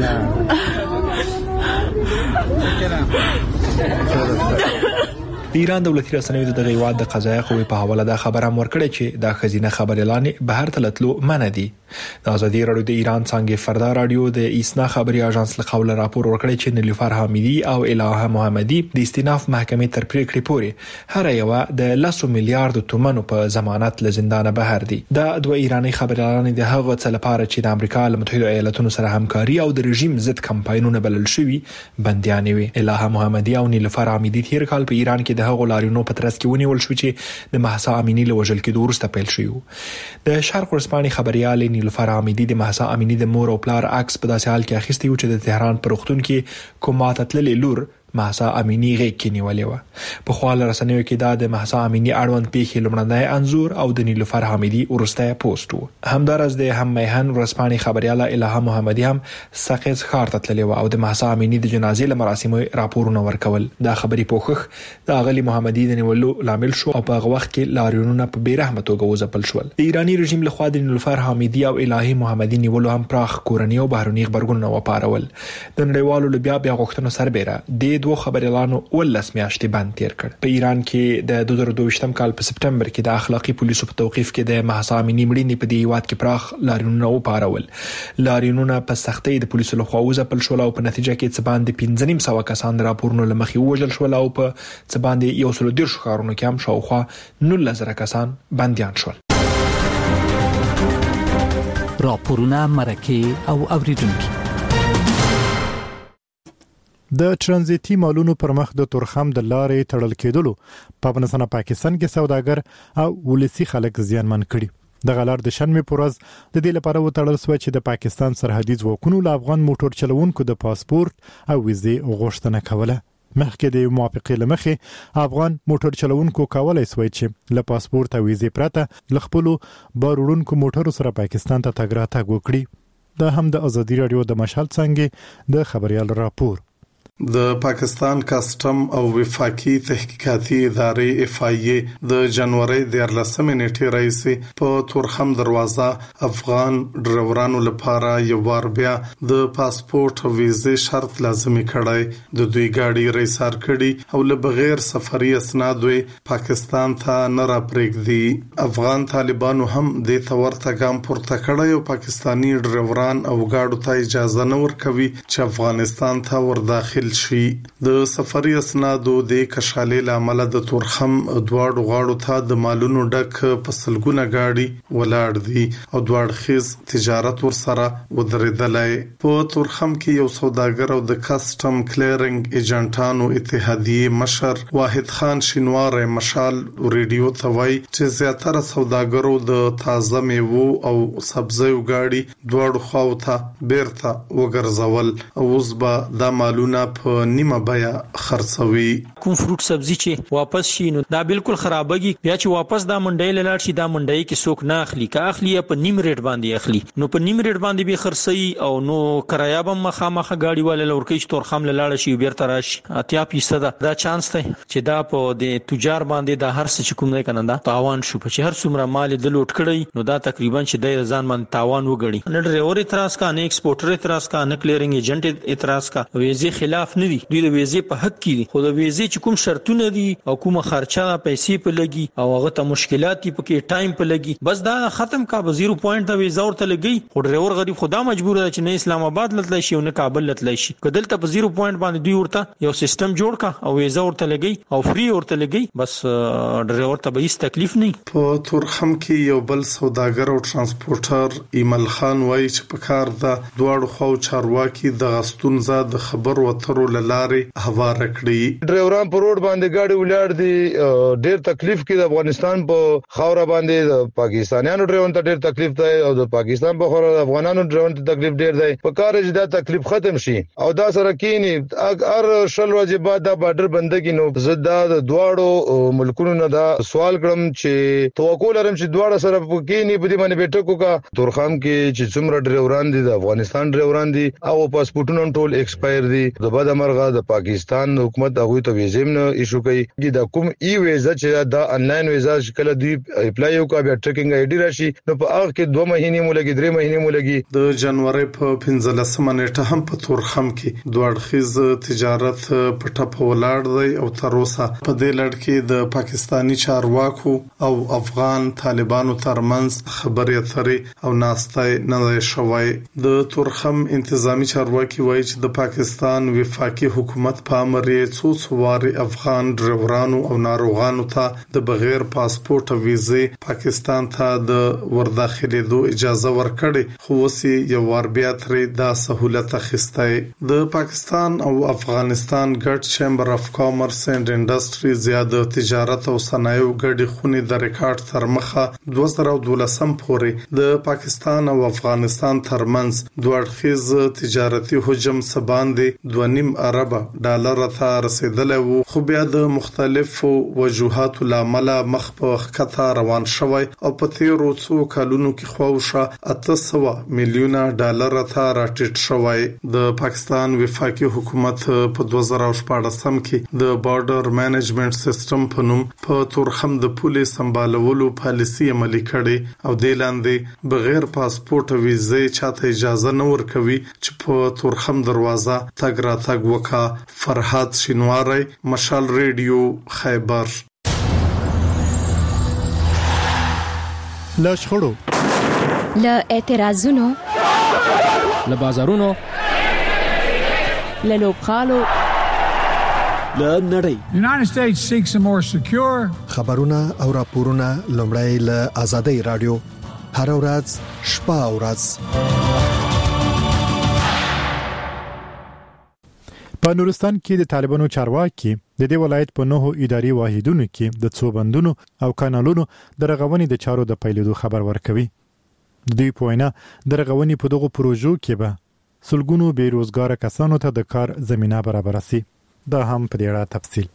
ایران دولتي رسنیو د دغه هیواد د قضایي قوې په حواله د خبره ورکړه چې د خزینه خبريالانې بهر تلتلو منع دي. د ازادي رادیو د ایران څنګه فردا رادیو د ایسنا خبري اژانس له قوله راپور ورکړی چې نیلوفر حامدي او الهه محمدي د استیناف محکمې تر پریکړې پورې هر یو د لسو میلیارډ تومانو په ضمانت له زندانه بهر دي. د دوه ایرانی خبريالانې د هغه څه لپاره چې د امریکا له متحده ایالاتونو سره همکاري او د رژیم ضد کمپاینونه بلل شوی بنديان وي. الهه محمدي او نیلوفر حامدي تیر کال په ایران کې د هغو لارینو په ترڅ کې ونیول شو چې د مهسا امینی له وژل کېدو وروسته پیل شو. د شرق ورسپاني خبريال نیلوفر حامدي د مهسا امینی د مور او پلار عکس په داسې حال کې اخیستی و چې د تهران پر وختون کې کومه تللې لور مهسا امینی غیږ کې نیولې و. په خپل رسنیو کې دا د مهسا امینی اړوند پیښې لمړنۍ انزور او د نیلوفر حامدي ورسته پوسټ و. همدارس د هم میهن ورسپاني خبرياله الهه محمدي هم سقز ښار ته تللې و او د مهسا امینی د جنازې له مراسمو راپورونه ورکول. دا خبري پوښښ د اغلی محمدي د نیولو لامل شو او په هغه وخت کې لاريونونه په بیرحمه توګه وځپل شول. د ایرانی رژیم له خوا د نیلوفر حامدي او الهه محمدي نیولو هم پراخ کورنۍ او بهرني خبرګونونه وپارول. د نړیوالو لبیا بیا غوښتنو سربېره د دوه خبريالانو ولس میاشتې بند تیر کړ. په ایران کې د دوه زره دوه کال په سپټمبر کې د اخلاقی پولیسو په توقیف کې د مهسا امینی مړینې په دی هیواد کې پراخ لارینونه وپارول. لارینونه په سختۍ د پولیسو لخوا وځپل شول او په نتیجه کې څه باندې پنځه نیم سوه کسان د راپورونو له مخې ووژل شول او په څه باندې یو سل دېرش ښارونو کې هم شاوخوا نولس زره کسان بندیان شول. راپورونه مرکه او اوریدونکو د ترانزیتي مالونو پر مخ د تورخم د لارې تړل کېدلو په افغانستان پاکستان کې سوداګر او ولسی خلک زیانمن کړي. د غلار د شنبه پر ورځ د دې لپاره وټړل شو چې د پاکستان سرحدي ځواکونو له افغان موټر چلوونکو د پاسپورت او ویزې غوښتنه کوله. مخکې د موافقې لمخې افغان موټر چلوونکو کولای شوی چې له پاسپورت او ویزې پرته ل خپل باروړونکو موټرو سره پاکستان ته تګ راتګ وکړي. دا هم د ازادي رادیو د مشال څنګه د خبريال راپور. د پاکستان کسټم او وفاقي تحقیقاتي ادارې اف آی ای د جنوري د لسمې نیټې راځي په تورخم دروازه افغان ډرایورانو لپاره یو بار بیا د پاسپورت او ویزې شرط لازمي کړای. د دوی گاډي ریسار کړي او له بغیر سفري اسناد پاکستان ته نه را پرېږدي. افغان طالبانو هم د تورته ګام پورته کړی او پاکستانی ډرایوران او گاډو ته اجازه نه ورکوي چې افغانستان ته ورداخل شي. د سفري اسنادو د کشالې لامل د تورخم دواړو غاړو ته د مالونو ډک پسلګونه گاډي ولاړ دي او دواړ خیز تجارت ورسره ودرېدلای. په تورخم کې یو سوداګر او د کسټم کلیرینګ ایجنټانو اتحادیه مشر واحد خان شینوار مشال ریډیو ته وایي چې زیاتره سوداګرو د تازه میوو او سبزیو گاډي دواړو خواو ته بیرته وګرځول او اوس به د مالونه په نیمه بیا خرڅوي. کوم فروټ سبزی چې واپس شي نو دا بالکل خرابږي. بیا چې واپس دا منډي لاله شي دا منډي کې څوک نه اخلي کا اخلي په نیم ریټ باندې اخلي نو په نیم ریټ باندې به خرڅي او نو کرایه به مخامخه گاډي والے لورکې چې تورخم لاله شي بیرته راشي اتیا فیصد دا چانس دی چې دا په د تجار باندې دا هر څه کوم نه کنه دا تاوان شو چې هر څومره مال د لوټ کړی نو دا تقریبا چې د ځان باندې تاوان وګړي. نه ډرایور اعتراض کا نه ایکسپورټر اعتراض کا نه کلیرینګ ایجنټ اعتراض کا ویزې خلاف نه دي. دوی د ویزې په حق کې دي خو د ویزې چې کوم شرطونه دي او کومه خرچه پیسې په لګي او هغه ته مشکلات په کې ټایم په لګي بس دا ختم کا به زیرو پوینټ د ویزا ورته لګي. خو ډرایور غریب خدا مجبور دی چې نه اسلام آباد لتلی شي او نه کابل لتلی شي. کدلته په زیرو پوینټ باندې دوی ورته یو سیستم جوړ کا او ویزا ورته لګي او فری ورته لګي بس ډرایور ته به هیڅ تکلیف نه. په تورخم کې یو بل سوداګر او ترانسپورټر ایمل خان وایي چې په کار د دواړو خو چارواکي د غستون زاد خبر وتر موټرو لارې هوار کړي. ډرایوران په روډ باندې ګاډي ولاړ دي، ډېر تکلیف کې د افغانستان په خاور باندې د پاکستانیانو ډرایورانو ته ډېر تکلیف دی او د پاکستان په خاور د افغانانو ډرایورانو ته تکلیف ډېر دی. په کار چې دا تکلیف ختم شي او دا سره کینی اگر شل ورځې بعد دا بارډر بندګي نو زدا د دواړو ملکونو نه دا سوال کړم چې توقع لرم چې دواړه سره کینی په دې باندې بیٹکو کا تورخم کې چې څومره ډرایوران دي د افغانستان ډرایوران دي او پاسپورتونه ټول ایکسپایر دي. د بد مرغه د پاکستان حکومت هغه ته ویزې نه ایشو کوي چې د کوم ای ویزا چې دا انلاین ویزا شکل دی اپلای وکړي بیا ټریکینګ آی ډی راشي نو په هغه کې دوه مهینې مو لګي درې مهینې مو لګي. د جنوري په پنځلسمه نیټه هم په تورخم کې دوه اړخیز تجارت په ټاپه ولاړ دی او تر اوسه په دې لړ کې د پاکستانی چارواکو او افغان طالبانو ترمنځ خبرې اترې او ناستای نه شوی. د تورخم انتظامی چارواکي وایي چې د پاکستان وفاقي حکومت په امر یې څو څواري افغان ډرایورانو او ناروغانو ته د بغیر پاسپورت او ویزې پاکستان ته د ورداخلېدو اجازه ورکړي، خو اوس یو وار بیا ترې دا سہولت اخیستی. د پاکستان او افغانستان ګډ چیمبر اف کامرس اینڈ انډستری زیاد تجارت او صنایعو ګډې خونې د ریکارډ تر مخه دوه زره دولسم پورې د پاکستان او افغانستان ترمنځ دوه اړخیز تجارتي حجم سباندې دوه نیم ارب ډالر ته رسیدلی وو، خو بیا د مختلفو وجوهاتو لامل مخ په ښکته روان شوی او په تیرو څو کلونو کې خواوشا اته سوه میلیونه ډالر ته راټیټ شوی. د پاکستان وفاقي حکومت په دوه زره شپاړسم کې د بارډر مینجمنت سیستم په نوم په تورخم د پولې سمبالولو پالیسي عملي کړي او د لاندې بغیر پاسپورت او ویزې چاته اجازه نه ورکوي چې په تورخم دروازه تګ را تګ وکا. فرحات شینواری، مشال ریډیو، خیبر. لا شخړو، لا اعتراضونو، لا بازارونو، لا لوبخالو، لا نړۍ. United States seeks a more secure. خبرونه او راپورونه لومړی له آزادۍ رادیو هر ورځ شپه او ورځ. په نورستان کې د طالبانو چارواکي د دې ولایت په نوو اداري واحدونو کې د څو بندونو او کانالونو د رغونې د چارو د پیلېدو خبر ورکوي. د دوی په وینا د رغونې په دغو پروژو کې به سلګونو بیروزګار کسانو ته د کار زمينه برابر شي. دا هم په اړه تفصیل.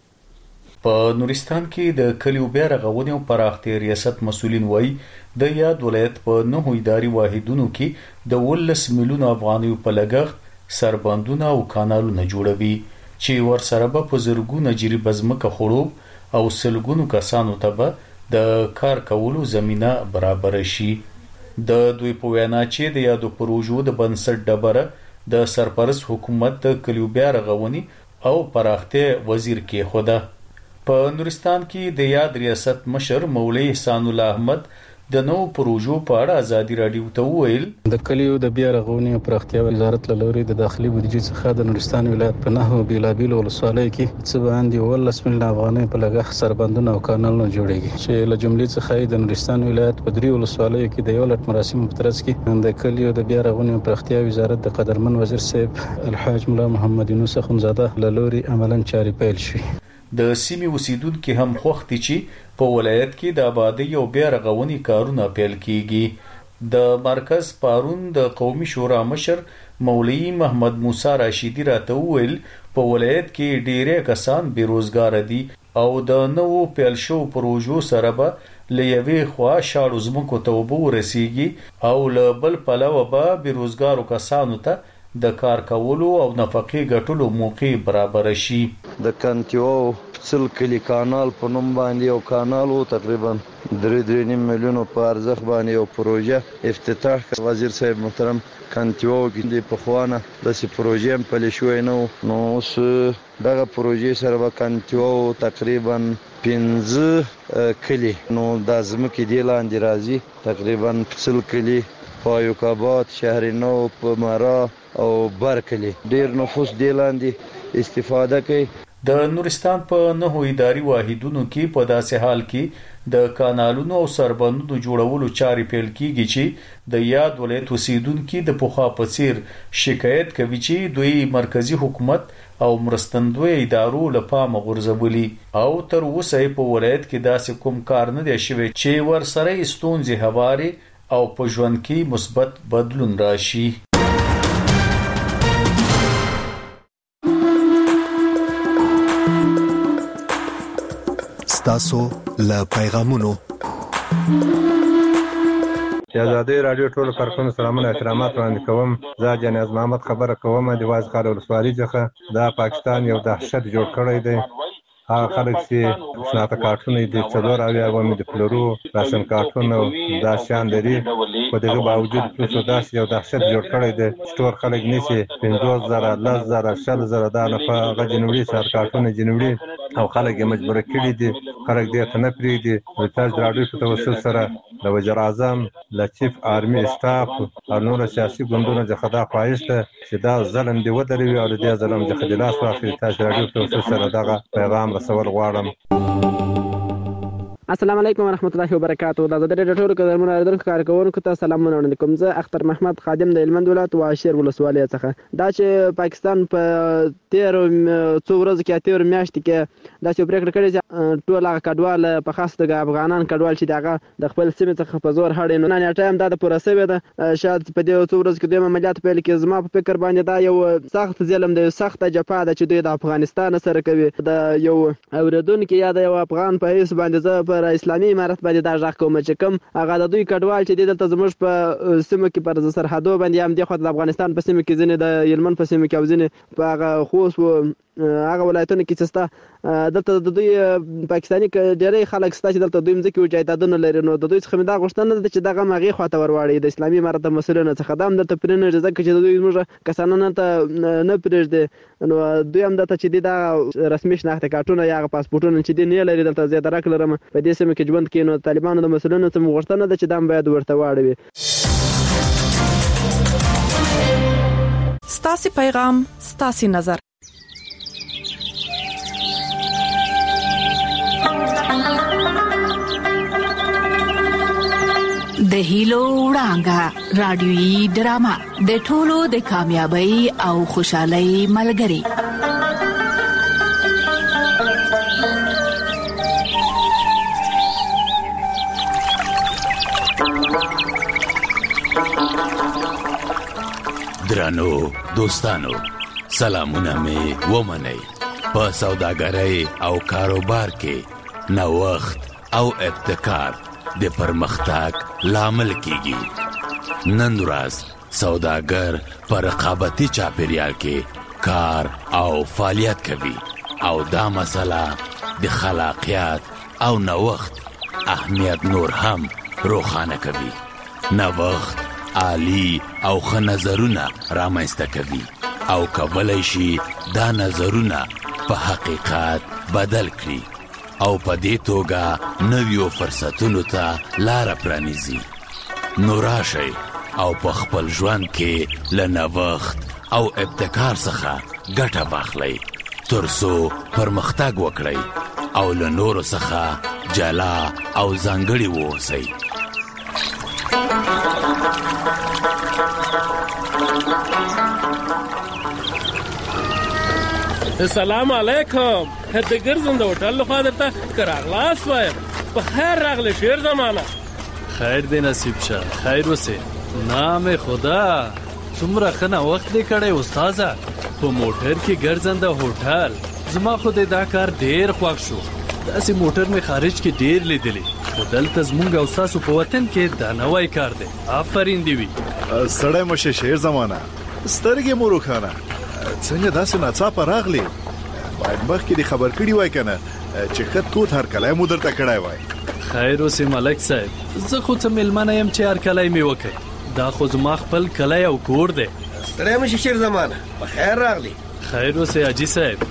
په نورستان کې د کلیو بیا رغونې او پراختیا ریاست مسولین وایي د یاد ولایت په نوو اداري واحدونو کې د ولس میلیونو افغانیو په لګښت سربندونه او کانالونه جوړوي چې ورسره به په زرګونو جری بزمکه خړوب او سلګونو کسانو ته به د کار کولو زمينه برابر شي. د دوی په وینا چې د یادو پروژو د بنسټ ډبره د سرپرست حکومت د کلیو بیا رغونې او پراختیا وزیر کې خوده. په نورستان کې د یاد ریاست مشر مولوی احسان الله احمد د نو پروژو په اړه ازادي رادیو ته ویل د کلیو د بیا رغونې او پراختیا وزارت له لوري د داخلي بودیجې څخه د نورستان ولایت په نحو بیلابیل ولسوالۍ کې څه باندې ولس ملي افغانۍ په لګښت سربندونه او کانالونه جوړیږي چې له جملې څخه د نورستان ولایت په درې ولسوالیو کې د یو لټ مراسم په ترڅ کې د کلیو د بیا رغونې او پراختیا وزارت د قدرمن وزیر صاحب الحاج مولا محمد یونس اخونزاده له لوري عملاً چاري پیل شي. د سیمې اوسیدونکو هم خوښ دي چې په ولایت کې د آبادی او بیا رغونې کارونه پیل کیږي. د مرکز پارون د قومي شورا مشر مولوی محمد موسی راشدی راته ویل په ولایت کې ډیره کسان بیروزګار دي او د نوو پیل شو پروژو سره به لېوي خوا شاړو زمکو ته وبو رسیږي او له بل پلوه به بیروزګارو کسانو ته د کار کولو او نفقې ګټلو موقع برابر شي. د کانتیو څل کلی کانال په نوم باندې او کانالو تقریبا درې درې نیم میلیونو په ارزښت باندې یو پروژه افتتاح کړ. وزیر صاحب محترم کانتیو کې په خوانه د سی پروژې هم پلي شوی نو نو اوس دغه پروژې سره به کانتیو تقریبا پنځه کلی نو د ځمکې دی لاندې راځي تقریبا څل کلی پایوک آباد، شهر نو، پمرا او برکلی ډیر نفوس دی لاندې استفاده کوي. د نورستان په نهو اداري واحدونو کې په داسې حال کې د کانالونو او سربندونو جوړولو چارې پیل کیږي چې د یاد ولایت اوسیدونکو د پوخا په څیر شکایت کوي چې دوی مرکزی حکومت او مرستندوی ادارو لپاره غورځولي او تر اوسه په ولایت کې داسې کوم کار نه دی شوی چې ورسره ستونزې هواري او په ژوند کې مثبت بدلون راشي. ستاسو له پیغامونو آزادي رادیو ټول کارکونو سلامونه احترامات وړاندې کوم. زه جناز محمد خبره کوم د واز خال ولسوالۍ څخه. دا پاکستان یو دهشت جوړ کړی دی. هغه خلک چې شناخته کارتونه د څلور اویا غومې د پلورو راشن کارتونه دا شان لري، په دغه باوجود پولیسو داسې یو دهشت جوړ کړی دی چې ټول خلک نشي پنځوس زره لس زره شل زره دا نه په هغه جنوړي سر کارتونه جنوړي او خلک یې مجبور کړي دي. خلک دې ته نه پرېږدي. د تاسو راډیو په توسط سره د وزیر اعظم له چیف آرمي سټاف او نور سیاسي ګوندونو څخه دا خواهش ده چې دا ظلم دی ودروي او د دې ظلم څخه د لاس واخلي. تاسو راډیو په توسط سره دغه پیغام رسول غواړم. السلام علیکم ورحمت الله وبرکاتہ. د زړه د ټولو کارمونو اردن کارکونکو ته سلامونه وړاندې کوم. زه اختر محمد خادم د هلمند ولایت واشیر ولسوالۍ څخه. دا چې پاکستان په تیر څو ورځې کې تیر میاشتې کې دا چې پریکړه کړې چې ټول هغه کډوال په خاص توګه افغانان کډوال چې دغه د خپل سیمې څخه په زور هړې نه نه ټایم دا د پوره سوي ده. شاید په دې څو ورځې کې دوی عملیات پیل کې زما په فکر باندې دا یو سخت ظلم دی، سخت جفا ده چې دوی د افغانستان سره کوي. د یو اوریدونکو یا د یو افغان په هیڅ باندې زه پر اسلامي امارت باندې دا ځخ کوم چې کوم هغه د دوی کډوال چې دلته زموږ په سیمه کې پر سرحدو باندې هم د خو د افغانستان په سیمه کې ځنه د یلمن په سیمه کې او ځنه په هغه خوص هغه ولایتونو کې چې ستا دلته د دوی پاکستاني ډېری خلک ستا چې دلته دوی مځکې او جایدادونه لري، نو د دوی څخه دا غوښتنه ده چې دغه مغې خواته ورواړي د اسلامي امارت مسؤلینو څخه. دا هم دلته پرې نه ځکه چې دوی موږ کسانانو ته نه پرېږدي، نو دوی هم دلته چې دا رسمي شناخته کارتونه یا پاسپورتونه چې دی نه لري دلته زیاته راکلرم په دې سیمه کې ژوند کوي. نو طالبانو د مسؤلینو څخه غوښتنه ده چې دا باید ورته واړوي. ستاسو پیغام ستاسو نظر. د هیلو وړانګه رادیوي ډرامه د ټولو د کامیابی او خوشحالۍ ملګری. درانو دوستانو، سلامونه می ومنئ. په سوداګرۍ او کاروبار کې نوښت او ابتکار د پرمختګ لامل کیږي. نن ورځ سوداګر پر رقابتي چاپیریال کې کار او فعالیت کوي او دا مسله د خلاقیت او نوښت اهمیت نور هم روښانه کوي. نوښت عالی او ښه نظرونه رامنځته کوي او کولای شي دا نظرونه په حقیقت بدل کړي او په دې توګه نویو فرصتونو ته لار پرانیزي. نو راشئ او په خپل ژوند کې له نوښت او ابتکار څخه ګټه واخلئ ترڅو پرمختګ وکړئ او له نورو څخه جلا او ځانګړي واوسئ. السلام علیکم. هته ګرځم د هوټل لخوا درته کراغلاس وایم. په خیر راغلی شیر زمانه. خیر دی نصیب شه، خیر وسه. نام خدا څومره ښه وخت دی کړی استاده. په موټر کې ګرځم د هوټل. زما خو دا کار ډیر خوښ شو. داسې موټر می خارج کې ډیر لیدلی، خو دلته زمونږ او تاسو په وطن کې دا نوای کار دی. آفرین دی وی. سړی مو شیر زمانه سترګې مو روښانه. څنګه داسې ناڅاپه راغلی؟ باید مخکې دې خبر کړي وای کنه چې خط کوت هر کله مو درته کړای وای. خیر اوسې ملک صاحب، زه خو څه ملمنه یم چې هر کله می وکړي. دا خو زما خپل کلی او کور دی. ستړی مه شې شیر زمانه، په خیر راغلی. خیر اوسې حاجي صاحب.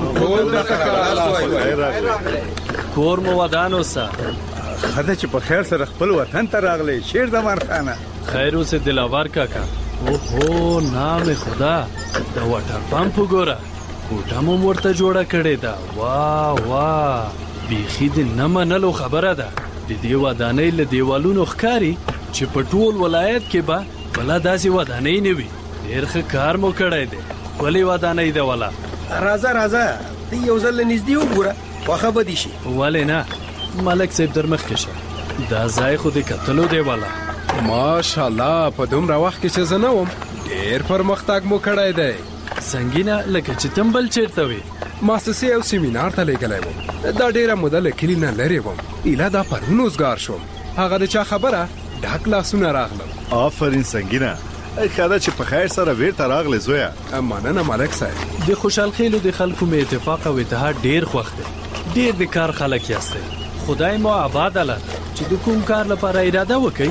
کور مو ودان اوسه. خدای چې په خیر سره خپل وطن ته راغلی شیر زمان خانه. خیر اوسې دلاور کاکا. اوهو نام خدا، د واټر پمپ وګوره. کوټه مو ورته جوړه کړې ده. واه واه بیخي د نه منلو خبره ده. د دې ودانۍ له دیوالونو ښکاري چې په ټول ولایت کې به بله داسې ودانۍ نه وي. ډېر ښه کار مو کړی دی. ښکلې ودانۍ ده ولا. راځه راځه ته یو ځل نږدې وګوره خوښه به دي شي. ولې نه ملک صاحب در مخکې شه. دا ځای خو د کتلو دی ولا. ماشاءالله په دومره وخت کې چې زه نه وم ډېر پرمختګ مو کړی دی. څنګه لکه چې تم بل چیرته وي؟ مؤسسې او سیمینار ته لېږلی وم. دا ډېره موده له کلي نه لرې وم. ایله دا پرون اوزګار شوم. هغه د چا خبره ډاک لاسونه راغلم. آفرین سنگینه ښه ده چې په خیر سره بیرته راغلې زویه. مننه ملک صاحب. د خوشحال خیلو د خلکو مې اتفاق او اتحاد ډېر خوښ دی. ډېر د کار خلک یاستئ. خدای مو آباد الله چې د کوم کار لپاره اراده وکړي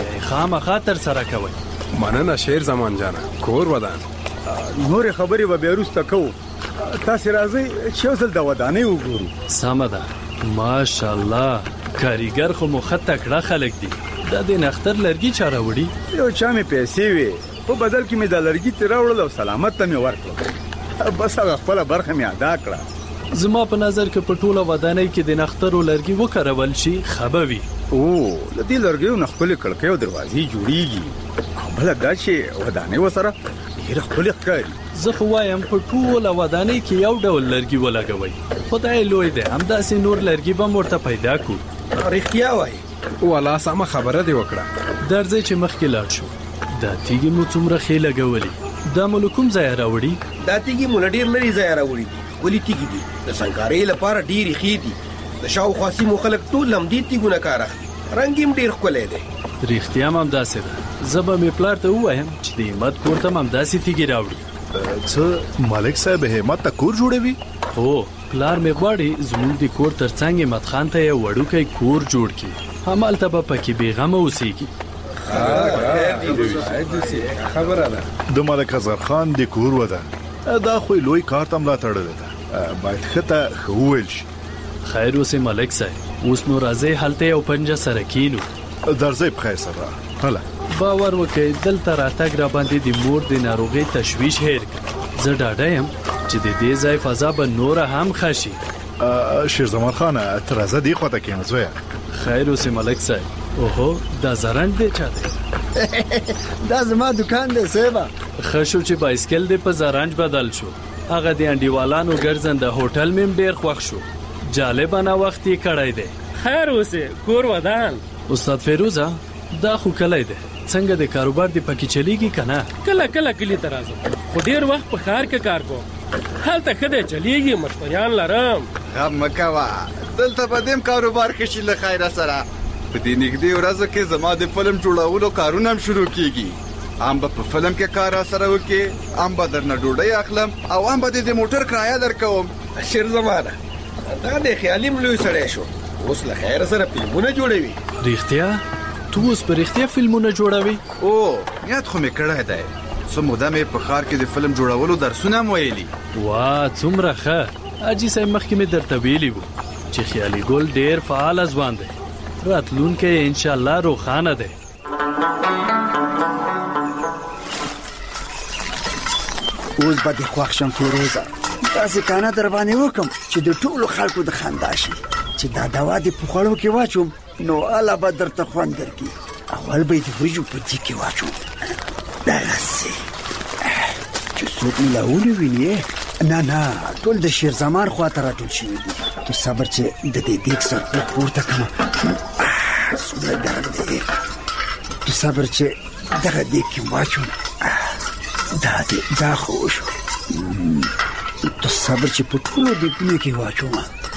خامخا تر سره کوئ. مننه شیر زمان جانه. کور ودان نور خبرې به بیا وروسته کوو. تاسو راځئ چې یو ځل د ودانۍ وګورو. سمه ده. ماشاءالله کاریګر خو مو ښه تکړه خلک دي. دا د نختر لرګي چا راوړي؟ یو چا مې پیسې وې په بدل کې مې د لرګي ترې راوړل او سلامت ته مې ورکړل. بس هغه خپله برخه مې ادا کړه. زما په نظر کې په ټوله ودانۍ کې د نخترو لرګي وکارول شي ښه به وي. او له دې لرګیو نه ښکلې کړکۍ او دروازې جوړیږي. بله دا چې ودانۍ ورسره ډېره ښکلې ښکاري. زه خو وایم په ټوله ودانۍ کې یو ډول لرګي ولګوئ. خدای لوی دی همداسې نور لرګي به هم ورته پیدا کړو. رښتیا وایي والا سمه خبره دی وکړه. درځئ چې مخکې لاړ شو. دا تیږې مو څومره ښې لګولي. دا مو له کوم ځایه راوړي؟ دا تیږې مو له ډېر لرې ځایه راوړي دي. ښکلې تیږې دي د سنګکارۍ لپاره ډېرې ښې دي. د شاوخوا سیمو خلک ټول همدې تیږونه کار اخلي. رنګ یې هم ډېر ښکلی دی. رښتیا هم همداسې ده. زه به مې پلار ته ووایم چې د همت کور ته هم همداسې تیږې راوړي. څه ملک صاحب همت ته کور جوړوي؟ هو پلار مې غواړي زموږ د کور ترڅنګ همت خان ته یو وړوکی کور جوړ کړي. همالته به پکې بېغمه اوسېږي. خبره ده د ملک اصغر خان د کور وده دا خو لوی کار ته ملا تړلې ده. باید ښه ته ښه وویل شي. خیر اوسې ملک صاحب. اوس نو راځئ هلته یو پنجه سره کینو. درځئ په خیر سره. هله باور وکړئ دلته راتګ را باندې د مور د ناروغۍ تشویش هیر کړ. زه ډاډه یم چې د دې ځای فضا به نوره هم ښه شي. شیرزمان خانه ته راځه دې خواته کښېنه زویه. خیر اوسې ملک صاحب. اوهو دا زرنج دی چا دی؟ دا زما دکان دی صاحبه. ښه شو چې بایسکل دی په زرنج بدل شو. هغه د انډیوالانو ګرځنده هوټل مې ډېر خوښ شو. جالبه نه وخت یې کړی دی. خیر اوسې کور ودان. استاد فیروزه دا خو کلی دی. څنګه د کاروبار دی پکې چلیږي که نه؟ کله کله کلي ته راځم خو ډېر وخت په ښار کې کار کوم. هلته ښه دی چلیږي مشتریان لرم. غم مه کوه دلته به دې هم کاروبار ښه شي له خیره سره. په دې نږدې ورځو کې زما د فلم جوړولو کارونه هم شروع کېږي. هم به په فلم کې کار راسره وکړې هم به درنه ډوډۍ اخلم او هم به دې د موټر کرایه درکوم. شیر زمانه دا د خیالي لوی سړی شو. اوس له خیر سره فلمونه جوړوي. رښتیا تو اوس په رښتیا فلمونه جوړوي؟ او یاد خو مې کړی دی. څه موده مې په ښار کې د فلم جوړولو درسونه هم ویلي. واه څومره ښه. حاجي صاحب مخکې مې درته ویلي وو چې خیالي ګل ډېر فعاله ځوان دی. راتلونکی یې انشاءالله روښانه دی. اوس به دې خوښ شم فیروزه. داسې کانه در باندې وکم چې د ټولو خلکو د خندا شي چې دا دوا دې په خوړو کې واچوم نو اله به درته خوند درکړي. اول به یې د وریجو په دیګ کې واچوم دغسې چې څوک مې لا ونیوینې. نه نه ټول د شیر زمان خوا ته راټول شوي دي. تو صبر چې د دې دیګ سر پورته کړم. څومره ګرم دی. تو صبر چې دغه دیګ کې واچوم. دا دې دا خو شو. تو صبر چې په ټولو دیګونو کې واچوم.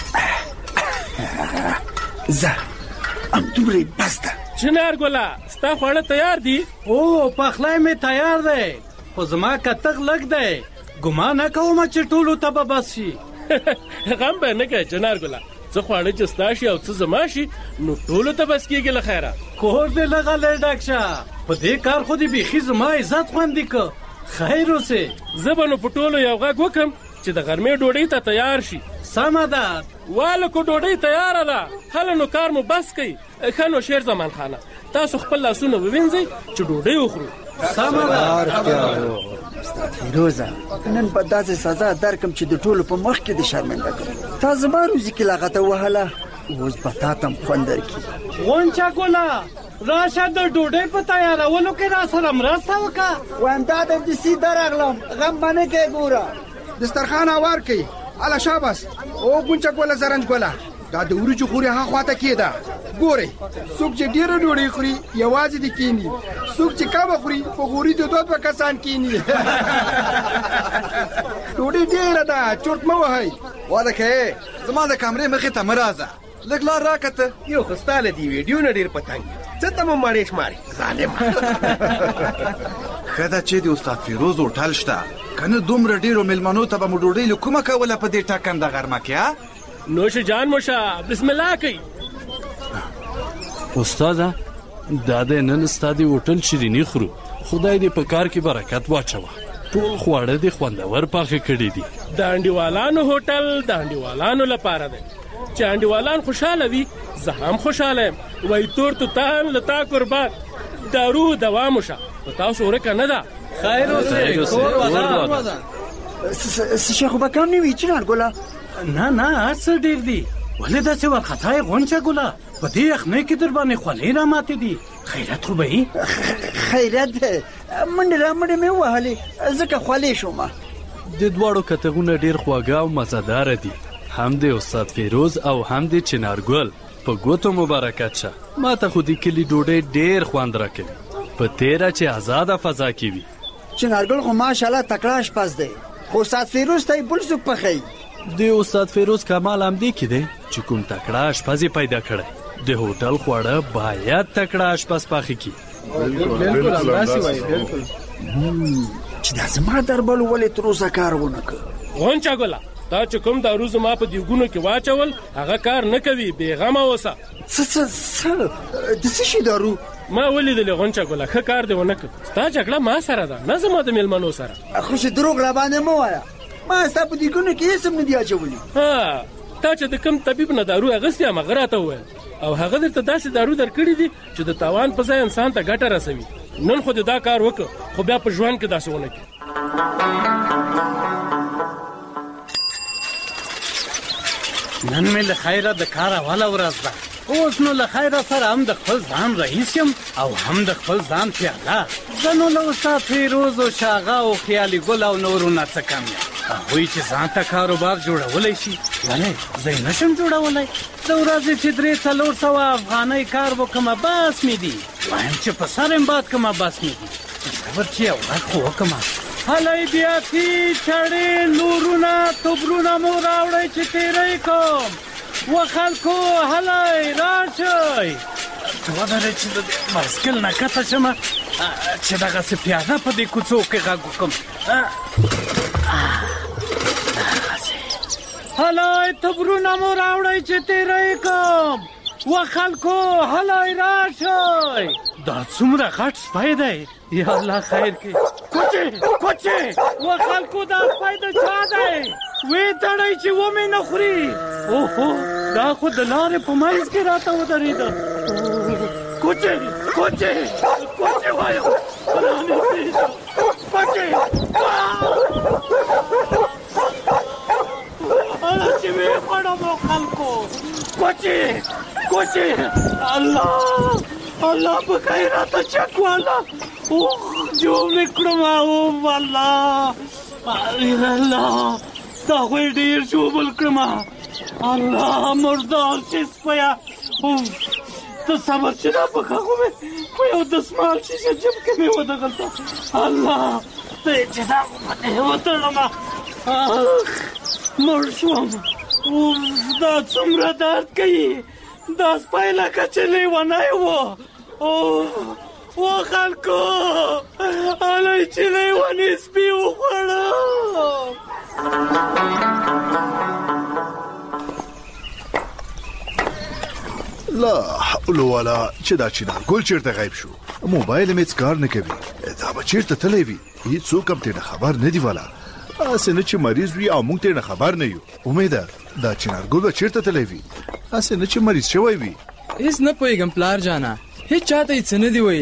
زه همدومره بس ده. چنار ګله ستا خواړه تیار دي؟ او پخلی مې تیار دی خو زما کتغ لږ دی. ګمان نه کوم چې ټولو ته به بس شي. غم به نه کوې چنار ګله. څه خواړه چې ستا شي او څه زما شي نو ټولو ته بس کېږي له خیره. کور دې لږه لږ ډک شه. په دې کار خو دې بیخي زما عزت خوندي که. خیر اوسې. زه به نو په ټولو یو غږ وکړم چې د غرمې ډوډۍ ته تیار شي. سمه ده. واله کو ډوډۍ تیاره ده. هله نو کار مو بس کوي. ښه نو شیر زمان خانه تاسو خپل لاسونه ووینځئ چې ډوډۍ وخورو. سمه ده فیروزه نن په داسې سزا درکم چې د ټولو په مخ کې د شرمنده کړم. تا زما روزي کې لغته وهله، اوس به تا ته هم خوند درکړي. غونچه ګله راشه د ډوډۍ په تیارولو کې را سره مرسته وکړه. وایم دا د دسي درغلم غم به نه کوې. ګوره دسترخوان هوار کړي. اله شاباس او غونچه ګوله زرنج ګوله دا د وریجو خوري ها خواته کېده. ګورئ څوک چې ډېره ډوډۍ خوري یوازې دې کېني، څوک چې کمه خوري په غوري د دوه دوه کسان کېني. ډوډۍ ډېره ده، چورت مه وهئ. واده کوې زما د کمرې مخې ته مه راځه، لږ لار راکته. یو خو ستا له دې ویډیو نه ډېر پتنګ څه ته مو مړې شمارې ظالم. ښه ده چې د استاد فیروز هوټل شته، که نه دومره ډېرو مېلمنو ته به مو ډوډۍ له کومه کوله په دې ټاکنده غرمه کې؟ نوش جان موشه بسم الله کوي. استاده دا د نن ستادي هوټل شیرینی خورو، خدای دې په کار کې برکت واچوه. ټول خواړه دې خوندور پاخه کړي دي. د انډیوالانو هوټل د انډیوالانو لپاره دی، چې انډیوالان خوشاله وي زه هم خوشاله یم. وای تور توتان لتا قربان دارو دوا موشه په تاسو ورکه نه ده. خیر اوسې کور ودا څه شي خو به کم نه وي چنار ګله. نه نه څه ډېر دي، ولې داسې وارخطا یې غونچه ګله؟ په دې یخنۍ کې در باندې خولې را ماتې دي. خیرت خو به یې خیرت دی، منډې را منډې مې ووهلې ځکه خولې شومه. د دواړو کتغونه ډېر خواږه او مزهداره دي، هم د استاد فیروز او هم د چنارګل. په ګوتو مبارکت شه. ما ته خو د کلي ډوډۍ ډېر خوند راکوي، په تیره چې آزاده فضا کې وي. چنارګل خو ماشاءالله تکړه اشپز دی، خو استاد فیروز ته یې بل څوک پخوي. د استاد فیروز کمال همدې کې دی چې کوم تکړه اشپز پیدا کړی. د هوټل خواړه باید تکړه اشپز پاخه کړي. بالکل همداسې وایي. بالکل چې دا زما دربل ولې تر اوسه کار ونه کړ. غونچه ګله دا چې کوم دارو زما په دیګونو کې واچول هغه کار نه کوي. بېغمه اوسه. څه څه څه د څه شي دارو؟ ما ولیدلې غونچه ګله ښه کار دې ونه کړ. ستا جګړه ما سره ده نه زما د مېلمنو سره. خو چې دروغ را باندې مه وایه، ما ستا په دیګونو کې هېڅ هم نه دي اچولي. ها تا چې د کوم طبیب نه دارو اغوستې هم هغه راته وویل، او هغه درته داسې دارو درکړي دي چې د تاوان په ځای انسان ته ګټه رسوي. نن خو دې دا کار وکړه، خو بیا په ژوند کې داسې ونه کړي. نن مې له خیره د کار اوله ورځ ده. اوس نو له خیره سره هم د خپل ځان رئیس یم او هم د خپل ځان پیاده. زه نو له استاد فیروز او شاغه او خیالي ګل او نورو نه څه کم یم. هغوی چې ځان ته کاروبار جوړولی شي، ولې زه یې نشم جوړولی؟ د ورځې چې درې څلور سوه افغانۍ کار وکړمه بس مې دي. وایم چې په سر یم باد کړمه بس مې دي. صبر چې یو غږ خو وکړمه. هلی بیاتي چړې لورونه توبرونه مو راوړئ چې تېری کوم. و خلکو هلی راشئ. څه ودرې چې د بایسکل نه کښته شمه چې دغسې پیاده په دې کوڅو کې غږ وکړم. هلی توبرونه مو راوړئ چې تېری کوم. و خلکو هلی راشئ. دا څومره غټ سپی دی، یا الله خیر کړي. کوچې کوچې و خلکو دا سپی د چا دی؟ وې تړئ چې ومې نه خوري. اوهو دا خو د لارې په منځ کې راته ودرېده. کوچې کوچې کوچې وایم کوچې اله چې وې خوړم خلکو. کوچې کوچې الله الله په خیر راته چک والا. اوه جوړ مې کړم. اوه الله الله دا خو یې ډېر ژوبل کړم. الله مردار چې سپیه. اوه ته صبر چې دا پخه خو مې په یو دسمال شیشه جب کې مې ودغلته. الله ته یې چې دا خو په دې وتړمه مړ شوم. اوه دا څومره درد کوي. دا سپی لکه چې لیونی و. اوه و خلکو هلی چې لیونی سپي وخوړه. لا حول ولا چې دا چنارګل چیرته غیب شو. موبایل مې هیڅ کار نه کوي. دا به چیرته تللی وي؟ هیڅوک هم ترې خبر نه دی والا. اسې نه چې مریض وي او موږ ترې خبر نه یو. امیده دا چنارګل به چیرته تللی وي؟ اسې نه چې مریض شوی وي. هیڅ نه پوهېږم پلار جانا، هیڅ چاته یې څه نه دي ویلي.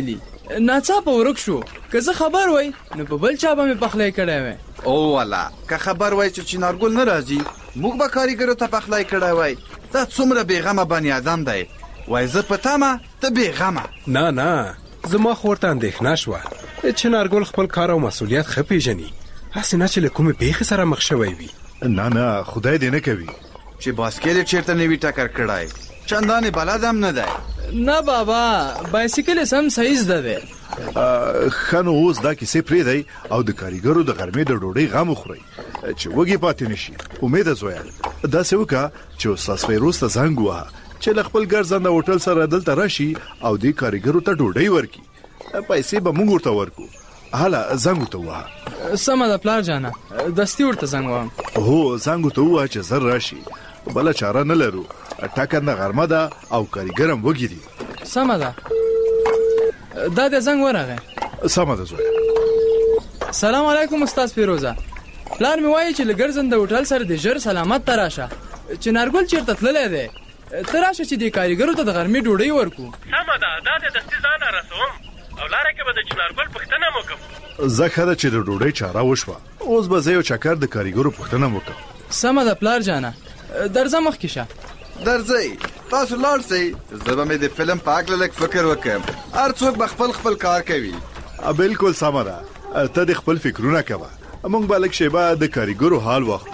ناڅاپه ورک شو که زه خبر وای نو په بل چا به مې پخلی کړی وای. او والا که خبر وای چې چنارګل نه راځي موږ به کاریګرو ته پخلی کړی وای. دا څومره بېغمه بني ادم دی. وای زه په تمه ته بېغمه. نه نه زما خو ورته اندېښنه شوه. چنارګل خپل کار او مسؤلیت ښه پېژني. هسې نه چې له کومې پېښې سره مخ شوی وي. نه نه خدای دې نه کوي چې باسکل چیرته نه وي ټکر کړی. چندانې بلد هم نه دی. نه بابا بایسکل سم صحیح زده دی. ښه نو اوس دا کیسې پرېږدئ او د کاریګرو د غرمې د ډوډۍ غم وخورئ چې وږي پاتې نه شي. امیده زویه داسې وکړه چې استاد فیروز ته زنګ ووهه چې له خپل ګرځنده هوټل سره دلته راشي او دې کاریګرو ته ډوډۍ ورکړي. پیسې به موږ ورته ورکړو. هله زنګ ورته ووهه. سمه ده پلار جانه دستي ورته زنګ وهم. هو زنګ ورته ووهه چې زر راشي. بله چاره نه لرو. ټاکنده غرمه ده او کاریګر هم وږي دي. سمه ده دا دې زنګ ورغی. سمه ده زویه. سلام علیکم استاد فیروزه. پلار مې وایي چې له ګرځنده هوټل سره د ژر سلامت ته راشه. چنارګل چېرته تللی دی. ته راشه چې دې کاریګرو ته د غرمې ډوډۍ ورکړو. سمه ده دا دې دستي ځان رسوم او لاره کې به د چنارګل پوښتنه مو کوم. زه ښه ده چې د ډوډۍ چاره وشوه. اوس به زه یو چکر د کاریګرو پوښتنه وکړم. سمه ده پلار جانه درځه مخکې شه. درځئ تاسو لاړ شئ. زه به مې د فلم په هکله لږ فکر وکړم. هر څوک به خپل خپل کار کوي. بالکل سمه ده. ته د خپل فکرونه کوه. موږ به لږ شیبه د کاریګرو حال واخلو.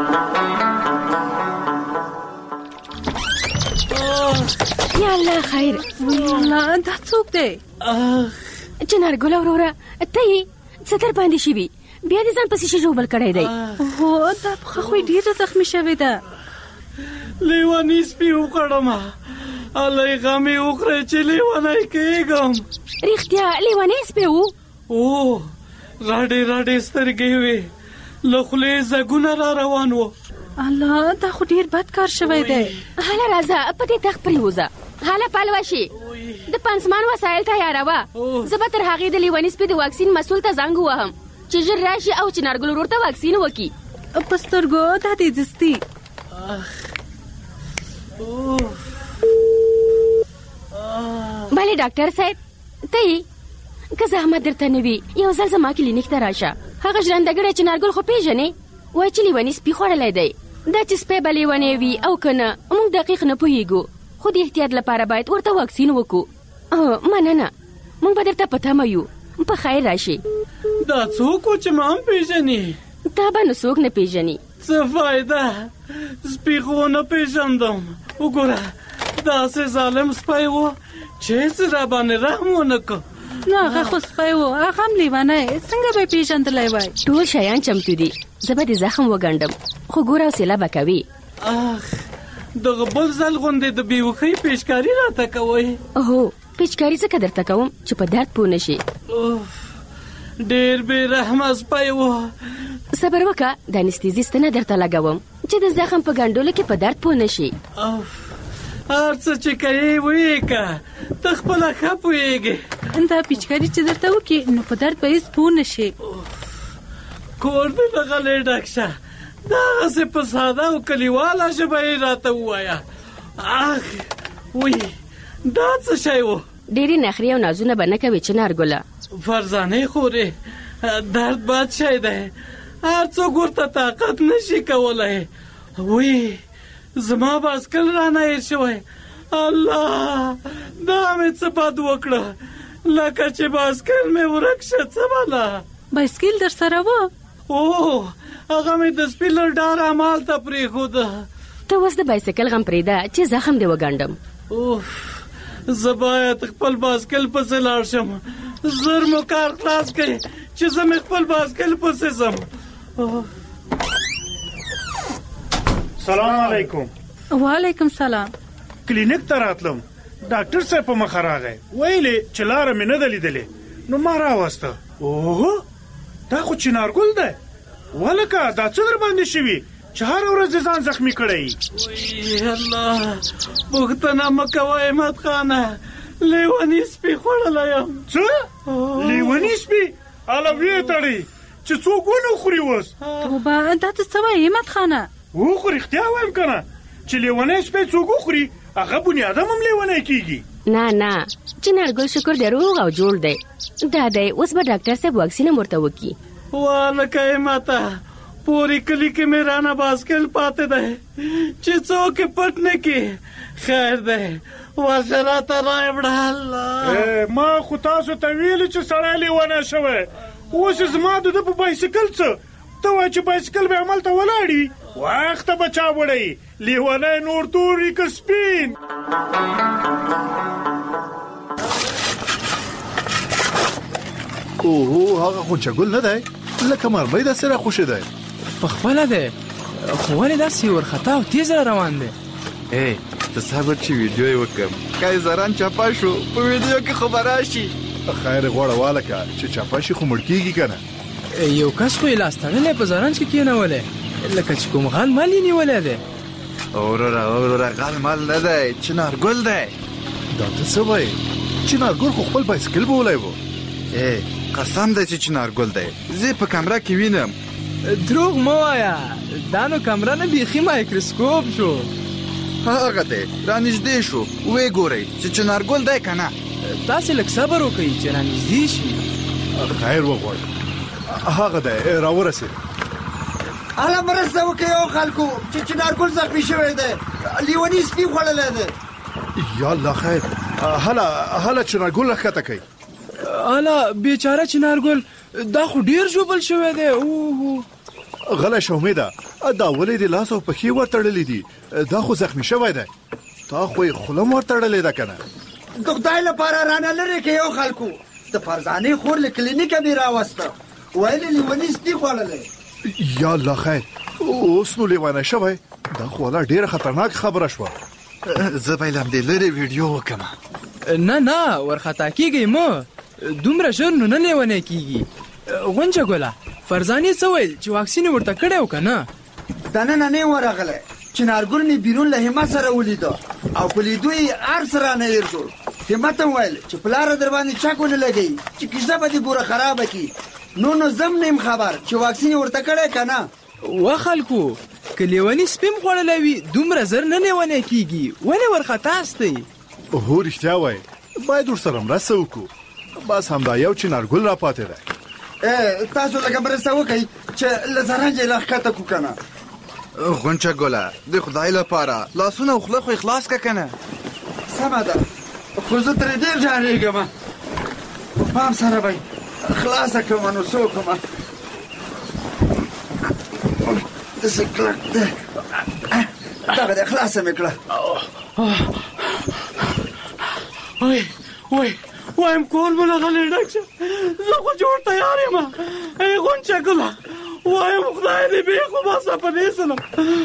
یا الله خیر. الله دا څوک دی؟ چنارګل وروره ته یې څه در باندې شوي؟ بیا دې ځان پسې شجوبل کړی دی. هو دا پښه خو ډېره زخمي شوې ده. لیوانی سپي وکړم الله غم یې وخوره چې لیونی کېږم. رښتیا لیونی سپی و؟ او راډې راډې سترګې وې له خولې ځګونه را روان و. الله دا خو ډېر بد کار شوی دی. هله راځه په دې تخت پرېوځه. هله پلوه شي د پنسمان وسایل تیاروه. زه به تر هغې د لیوني سپي د واکسین مسؤل ته زنګ ووهم چې ژر راشي او چنارګل ورور ته واکسین وکړي. په سترګو دا دې دستي. بله ډاکټر صاحب ته یې که زحمت درته نه وي یو ځل زما کلینیک ته راشه. هغه ژرندهګړی چنارګل خو پېژنې وایي چې لیوني سپي خوړلی دی. دا چې سپی به لیونی وي او که نه موږ دقیق نه پوهېږو خو د احتیاط لپاره باید ورته واکسین وکړو. مننه موږ به درته په تمه یو. په خیر راشي. دا څوک و چې ما هم پېژني؟ تا به نو څوک نه پېژني. څه فایده سپي خو ونه پېژندم. وګوره داسې ظالم سپی و چې هېڅ را باندې رحم ونه کړ. نو هغه خو سپی و هغه هم لیونی څنګه به یې پېژندلی وای؟ ټول شیان چمتو دي. زه به دې زخم وګنډم خو ګوره حوصله به کوي. اخ دغه بل ځل غوندې د بېوښۍ پیچکاري راته کوئ؟ هو پیچکاري ځکه درته کوم چې په درد پوه نه شي. ډېر بې رحمه سپی و. صبر وکړه د انستیزیست نه درته لګوم چې د زخم په ګنډلو کې په درد پوه نه شي. هر څه چې کوې ویې که ته خپله ښه پوهېږې. دا پیچکاري چې درته وکړي نو په درد به هېڅ پوه نه شي. کور دې د غلې ډک شه. دغسې په ساده او کلیواله ژبه یې راته ووایه. اخ وی دا څه شی و؟ ډېرې نخرې او نازونه به نه کوې چنارګله. فرزانې خورې درد بد شی دی. هر څوک ورته طاقت نه شي کولی. وی زما باسکل رانه هېر شوی. الله دا مې څه بد وکړه لکه چې باسکل مې ورک شه. څه بله بایسکل در سره و؟ او هغه مې د سپي له ډاره همالته پرېښوده. ته اوس د بایسکل غم پرېږده چې زخم دې وګنډم. اوف زه باید خپل باسکل پسې لاړ شم. زر مو کار خلاص کړئ چې زه مې خپل باسکل پسې ځم. سلام علیکم. وعلیکم سلام. کلینیک ته راتلم. ډاکټر صاحب په مخه راغی. ویلې چې لاره مې نه ده لیدلې نو ما راوسته. اوه دا خو چنارګل دی. ولکه دا څه در باندې شوي چې هره ورځ دې ځان زخمي کړی؟ وی الله پوښتنه مه کوه احمد خانه. لیوني سپي خوړلی یم. څه لیوني سپي؟ هله ویې تړئ چې څوک ونه خوري اوس. توبه دا ته څه وایې احمد خانه؟ وخو رښتیا وایم که نه چې لیونی سپی څوک وخوري هغه بني ادم هم لیونی کېږي. نه نه چنارګل شکر دی روغ او جوړ دی. دا دی اوس به ډاکټر صاحب واکسین ورته وکي. والکه ماته پوری کلی کې مې رانه باسکل پاتې ده چې څوک پټ نه کې. خیر ده ورسره ته راوړه الله. ما خو تاسو ته ویل چې سړی لیونه شوی. اوس زما د په بایسکل څه ته وایې چې بایسکل به همالته ولاړي وخت به چا وړی لیونه نور توري که سپین. اوهو هغه غونچه ګل نه دی لکه مرمۍ داسې راخوشې دی. پخپله دی خو ولې داسې ورخطا او تیز را روان دی؟ ای ته صبر چې ویډیو یې وکړم که زران چاپا شو په ویډیو کې خو به راشي. خیر غوړه والکه چې چاپا شي خو مړ کېږي که نه. یو کس خو یې لاس تړلی په زرنج کې کېنولی لکه چې کوم غل مال یې نیولی دی. وروره وروره غل مال نه دی چنارګل دی. دا ته څه وایې؟ چنارګل خو خپل بایسکل بولی و. ای قسم دی چې چنارګل دی. زه په کمره کې وینم. دروغ مه وایه دا نو کمره نه بیخي مایکروسکوپ شو. هغه دی رانږدې شو ویې ګورئ چې چنارګل دی که نه. تاسې لږ صبر وکئ چې رانږدې شي. خیر وغواړه هغه دی راورسېد. هله مرسته وکړئ او خلکو چې چنارګل زخمي شوی دی لیوني سپي خوړلی دی. یا الله خیر هله هله چنارګل راښکته کوي. هله بیچاره چنارګل دا خو ډیر ژوبل شوی دی. اوهو غلی شه امیده دا ولې د لاس او پښې ورتړلي دي؟ دا خو زخمي شوی دی. تا خو یې خوله م ورتړلې ده که نه؟ د خدای لپاره رانه لرې کړئ او خلکو. د فرزانې خور له کلینیکه مې راوسته ویل یې لیوني سپي خوړلی. یا الله خیر اوس نو لیونی شوی؟ دا خو والا ډېره خطرناک خبره شوه. زه به یې له همدې لرې ویډیو وکړم. نه نه ورخطا کېږئ مه دومره ژر نو نه لیونی کېږي. غونچه ګله فرزانې څه ویل چې واکسین یې ورته کړی و که نه؟ دننه نه ورغلی. چنارګل مې بیرون له همت سره ولیده او په لیدو یې هر څه رانه هېر شول. همت ته ویل چې پلاره در باندې چک ونه لګوي چې کیسه به دې ګوره خرابه کړي. نو نو زم نه یم خبر چې واکسین یې ورته کړی که نه. وا خلکو که لیوني سپي م خوړلی وي دومره زر نه لیونی کېږي. ولې ورخطا ستئ؟ هو رښتیا وایي باید ورسره مرسته وکړو. بس همدا یو چنارګل را پاتې دی. تاسو لږه مرسته وکئ چې له زرنجه یې راښکته کړو که نه. غونچه ګله د خدای لپاره لاسونه او خوله خو یې خلاص که که نه. سمه ده خو زه ترې ډېر ډارېږم. په پام سره به یې خلاصه کړم نو څه وکړم. داسې کلک دی دغه دی خلاصه مې کړه. وای وای وایم کور مو لغلی ډک شه زه خو جوړ تیار یم. ای غونچه ګله وایم خدای دې بې خو باسه په دې سلم.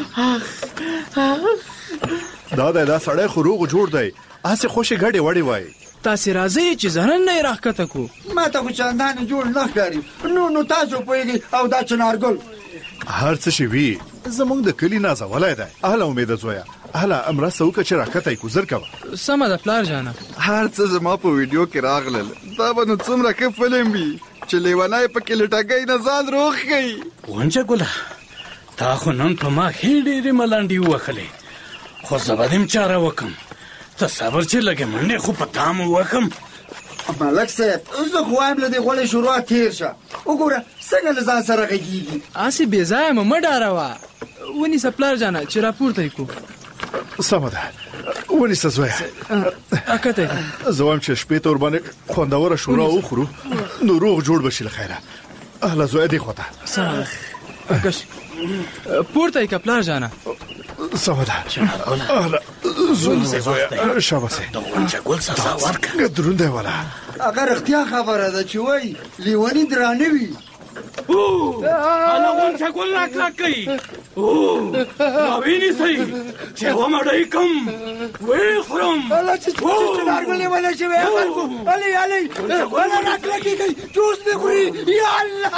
دا دی دا سړی خو روغ جوړ دی هسې خوشې ګډې وړې وایي. تاسې راځئ چې زرن نه یې راښکته کړو. ما ته خو چندانې جوړ نه ښکاري. نو نو تاسو پوهېږئ او دا چنارګل هر څه چې وي زموږ د کلي نازولی دی. اهله امیده زویه اهله مرسته وکړه چې راښکته یې ګوزر کوه. سمه ده پلار جانه. هر څه زما په ویډیو کې راغلل. دا به نو څومره ښه فلم وي چې لیونی پکې لټګۍ نه ځان روغ ښیي. غونچه ګله تا خو نن په ما ښې ډېرې ملنډې ووهلې خو زه به دې م چاره وکړم. ته صبر چې لږې منډې خو په تا م ووهم. ملک صاحب زه خو وایم له دې غولې شروع تېر شه. وګوره څنګه له ځان سره غږېږي. هسې بې ځایه مه مه ډاروه. ونیسه پلار جانه چې راپورته یې کړو. سمه ده ونیسه زویه. اکته یې زه وایم چې شپې ته ورباندې خوندوره شورا وخورو نو روغ جوړ به شي له خیره. اهله زویه دې خوا ته. سمه کش پورته یې که پلار جانه. سمه ده اهله زویه شاباسې. د غونچه ګل سزا ورکړه. دروند دی والا. هغه رښتیا خبره ده چې وایي لیوني درانه وي. هله غونچه ګل راکلک کوي. راوینیسئ چې ومړی کم ویې خورم. هله چې چنارګل لیونی شوی خلکو هلئ هلئ هله راکلکېږئ جوس مې خوري. یا الله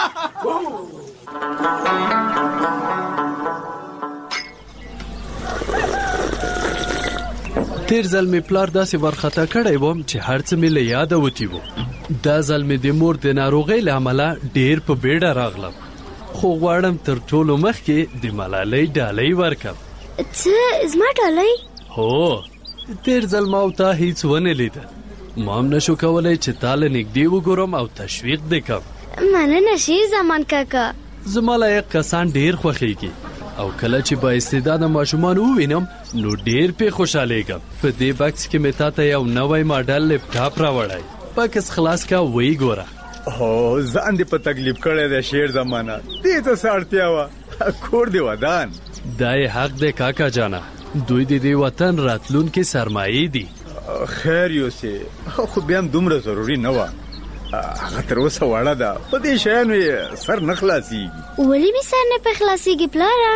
تیر ځل مې پلار داسې ورخطا کړی وم چې هر څه مې له یاده وتي وو. دا ځل مې د مور د ناروغۍ له امله ډېر په بیړه راغلم خو غواړم تر ټولو مخکې د ملالۍ ډالۍ ورکړم. څه زما ډالۍ؟ هو تیر ځل ما او تا هیڅ ونه لیدل. ما هم نشو کولی چې تا له نږدې وګورم او تشویق دې کړم. مننه شیر زمان کاکا. زما لایق کسان ډیر خوښیږي او کله چې با استعداده ماشومان ووینم نو ډیر پې خوشحالیږم. په دې بکس کې مې تا ته یو نوی ماډل لپټاپ راوړی. بکس خلاص کا وی ګوره. هو ځان دې په تکلیف کړی دی شیر زمانه. دې ته څه اړتیا وه؟ کور دې ودان. دا یې حق دی کاکا جانا. دوی د دې وطن راتلونکي سرمایې دي. خیر یوسې خو بیا هم دومره ضروري نه وه. هغه تر اوسه وړه ده، په دې شیانو یې سر نه خلاصېږي. ولې مې سر نه پې خلاصېږي پلاره؟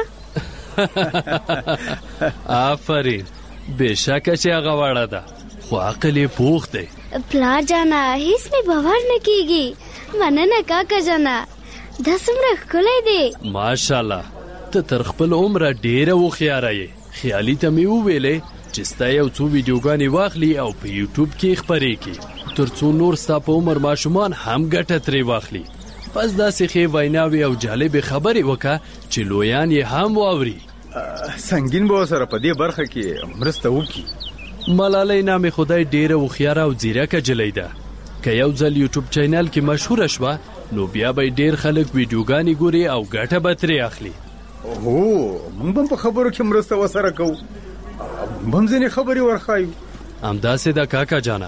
آفرین، بېشکه چې هغه وړه ده خو عقل یې پوخ دی. پلار جانا هیڅ مې باور نه کېږي. مننه کاکا جانا، دا څومره ښکلی دی. ماشاءالله، ته تر خپل عمره ډېره هوښیاره یې. خیالي ته مې وویلې چې ستا یو څو ویډیوګانې واخلي او په یوټیوب کې خپرې کړي تر څو نور ستا په عمر ماشومان هم ګټه ترې واخلي. بس داسې ښې ویناوې او جالبې خبرې وکړه چې لویان یې هم واوري. سنګین به ورسره په دې برخه کې مرسته وکړي. ملالۍ نامې خدای ډېره هوښیاره او ځیرکه جلۍ ده. که یو ځل یوټیوب چینل کې مشهوره شوه نو بیا به ډېر خلک ویډیوګانې ګوري او ګټه به ترې اخلي. هو موږ هم په خبرو کې مرسته ورسره کوو. موږ هم ځینې خبرې ورښایو. همداسې ده کاکا جانا.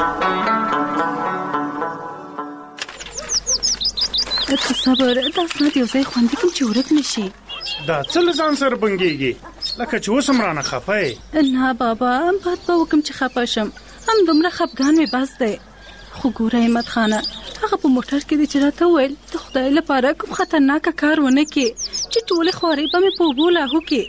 ته صبر، دا اسناد یو ځای خوندي کړم چې ورک نه شي. دا څه له ځان سره بنګېږي لکه چې اوس هم رانه خفه یې؟ نه بابا، بد به وکړم چې خفه شم. هم دومره خفګان مې بس دی. خو ګوره احمد خانه، هغه په موټر کې دی چې راته وویل د خدای لپاره کوم خطرناکه کار ونه کړي چې ټولې خوارۍ به مې په اوبو لاهو کړي.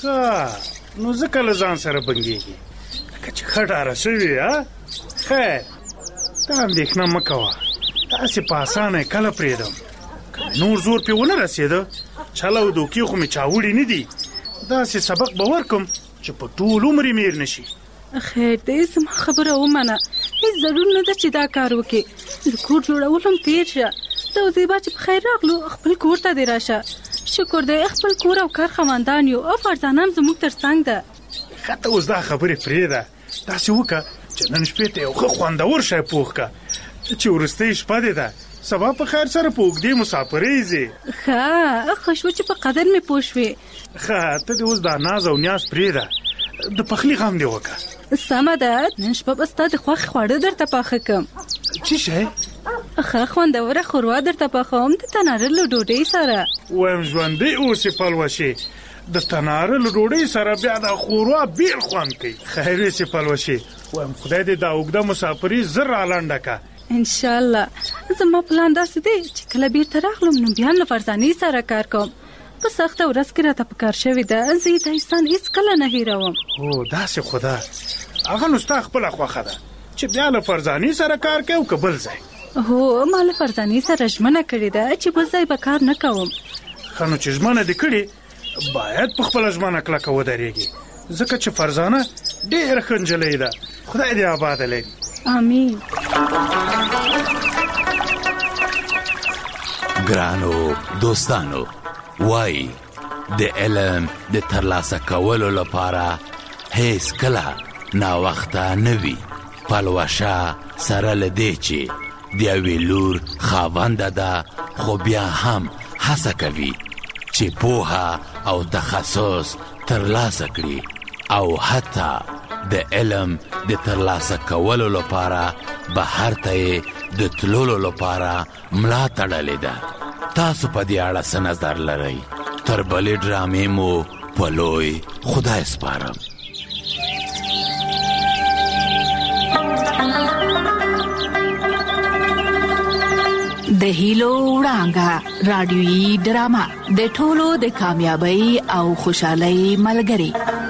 ښه، نو ځکه له ځان سره بنګېږي لکه چې ښه ډاره شوې. ها خیر، دا اندېښنه مه کوه. داسې په اسانه یې کله پرېږدم. که نور زور پې ونه رسېده، چل او دوکې خو مې چاوړي نه دي. داسې سبق به ورکم چې په ټول عمر یې میر نه شي. خیر دی، زما خبره ومنه. هیڅ ضرور نه ده چې دا کار وکړې. د کور جوړولو هم تېر شه. زه او زیبا چې په خیر راغلو، خپل کور ته دې راشه. شکر دی خپل کور او کار خواندان یو او فرزانان زموږ تر څنګ ده. ښه ته اوس دا خبرې پرېږده. داسې وکړه چې نن شپې ته یو ښه خوندور شی پوخ کړه چې وروستۍ شپه دې ده. سبا په خیر سره په اوږدې مسافرۍ ځې. ښه ښه شوه چې په قدر مې پوه شوې. ښه ته دې اوس دا ناز او نیاز پرېږده، د پخلي غم دې وکړه. سمه ده، نن شپه به ستا د خوښې خواړه درته پاخه کړم. څه شی؟ ښه خوندوره ښوروا درته پخوم د تناره له ډوډۍ سره. وایم ژوندی اوسې پلوشې، د تناره له ډوډۍ سره بیا د ښوروا بېل خوند کوي. خیر اوسې پلوشې، وایم خدای دې دا اوږده مسافري زر رالنډه کړه. انشاءالله. زما پلان داسې دی چې کله بیرته راغلم نو بیا له فرزانې سره کار کوم. په سخته ورځ کې راته په کار شوې ده. زه د احسان هېڅکله نه هېروم. هو داسې خو ده. هغه نو ستا خپله خوښه ده چې بیا له فرزانې سره کار کوي او که بل ځای. هو ما له فرزانې سره ژمنه کړې ده چې بل ځای به کار نه کوم. ښه نو چې ژمنه دې کړې باید په خپله ژمنه کلکه ودرېږي، ځکه چې فرزانه ډېره ښه نجلۍ ده. خدای دې آباده لري. آمین. ګرانو دوستانو، وای د علم د ترلاسه کولو لپاره هیڅ کله ناوخته نه وي. پلوشه سره له دې چې د یوې لور خاونده ده خو بیا هم هڅه کوي چې پوهه او تخصص ترلاسه کړي او حتی د علم د ترلاسه کولو لپاره بهر ته د تللو لپاره ملا تړلې ده. تاسو په دې اړه څه نظر لرئ؟ تر بلې ډرامې مو په لوی خدای سپارم. د هیلو وړانګه رادیویي ډرامه د ټولو د کامیابی او خوشحالۍ ملګری.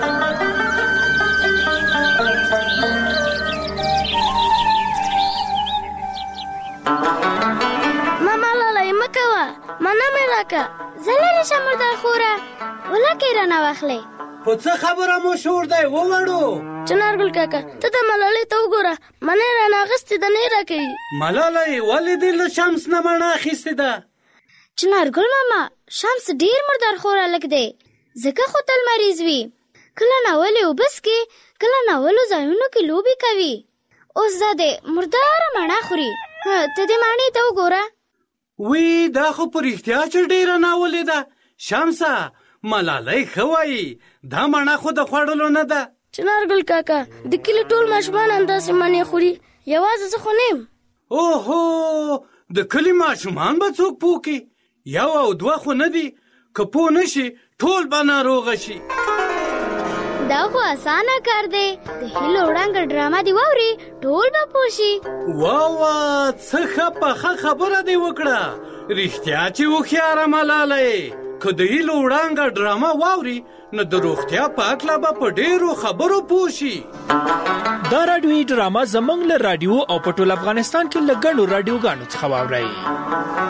ماما لاله مکوه، مانا مې راکه. زه لرې شم مردار خوره، ولکې رانه واخلې. په څه خبره مو شور دی ووړو؟ چنارګل کاکا ته د ملالۍ ته وګوره، منې رانه اخیستې ده، نه یې راکوي. ملالۍ ولې دې له شمس نه مڼه اخیستې ده؟ چنارګل ماما، شمس ډېر مردار خوره هلک دی، ځکه خو تل مریض وي. کله ناولې اوبه څښي، کله ناولو ځایونو کې لوبې کوي. اوس دا د مرداره مڼه خوري. ته دې مڼې ته وګوره. وی دا خو په رښتیا چې ډېره ناولې ده. شمسه ملالۍ ښه وایي دا مڼه خو د خوړلو نه ده. چنارګل کاکا د کلي ټول ماشومان همداسې مڼې خوري، یوازې زه خو نه یم. اوهو د کلي ماشومان به څوک پوه کړي؟ یو او دوه خو نه دي، که پوه نه شي ټول به ناروغه شي. دا خو اسانه کار دی. د هیلو وړانګه ډرامه دی واوري ټول به پوه شي. واوا څه ښه پخه خبره دی وکړه. رښتیا چې هوښیاره ملالۍ، که د هیلو وړانګه ډرامه واوري نو د روغتیا په هکله به په ډېرو خبرو پوه شي. دا راډیویي ډرامه زموږ له راډیو او په ټول افغانستان کې له ګڼو راډیوګانو څخه واورئ.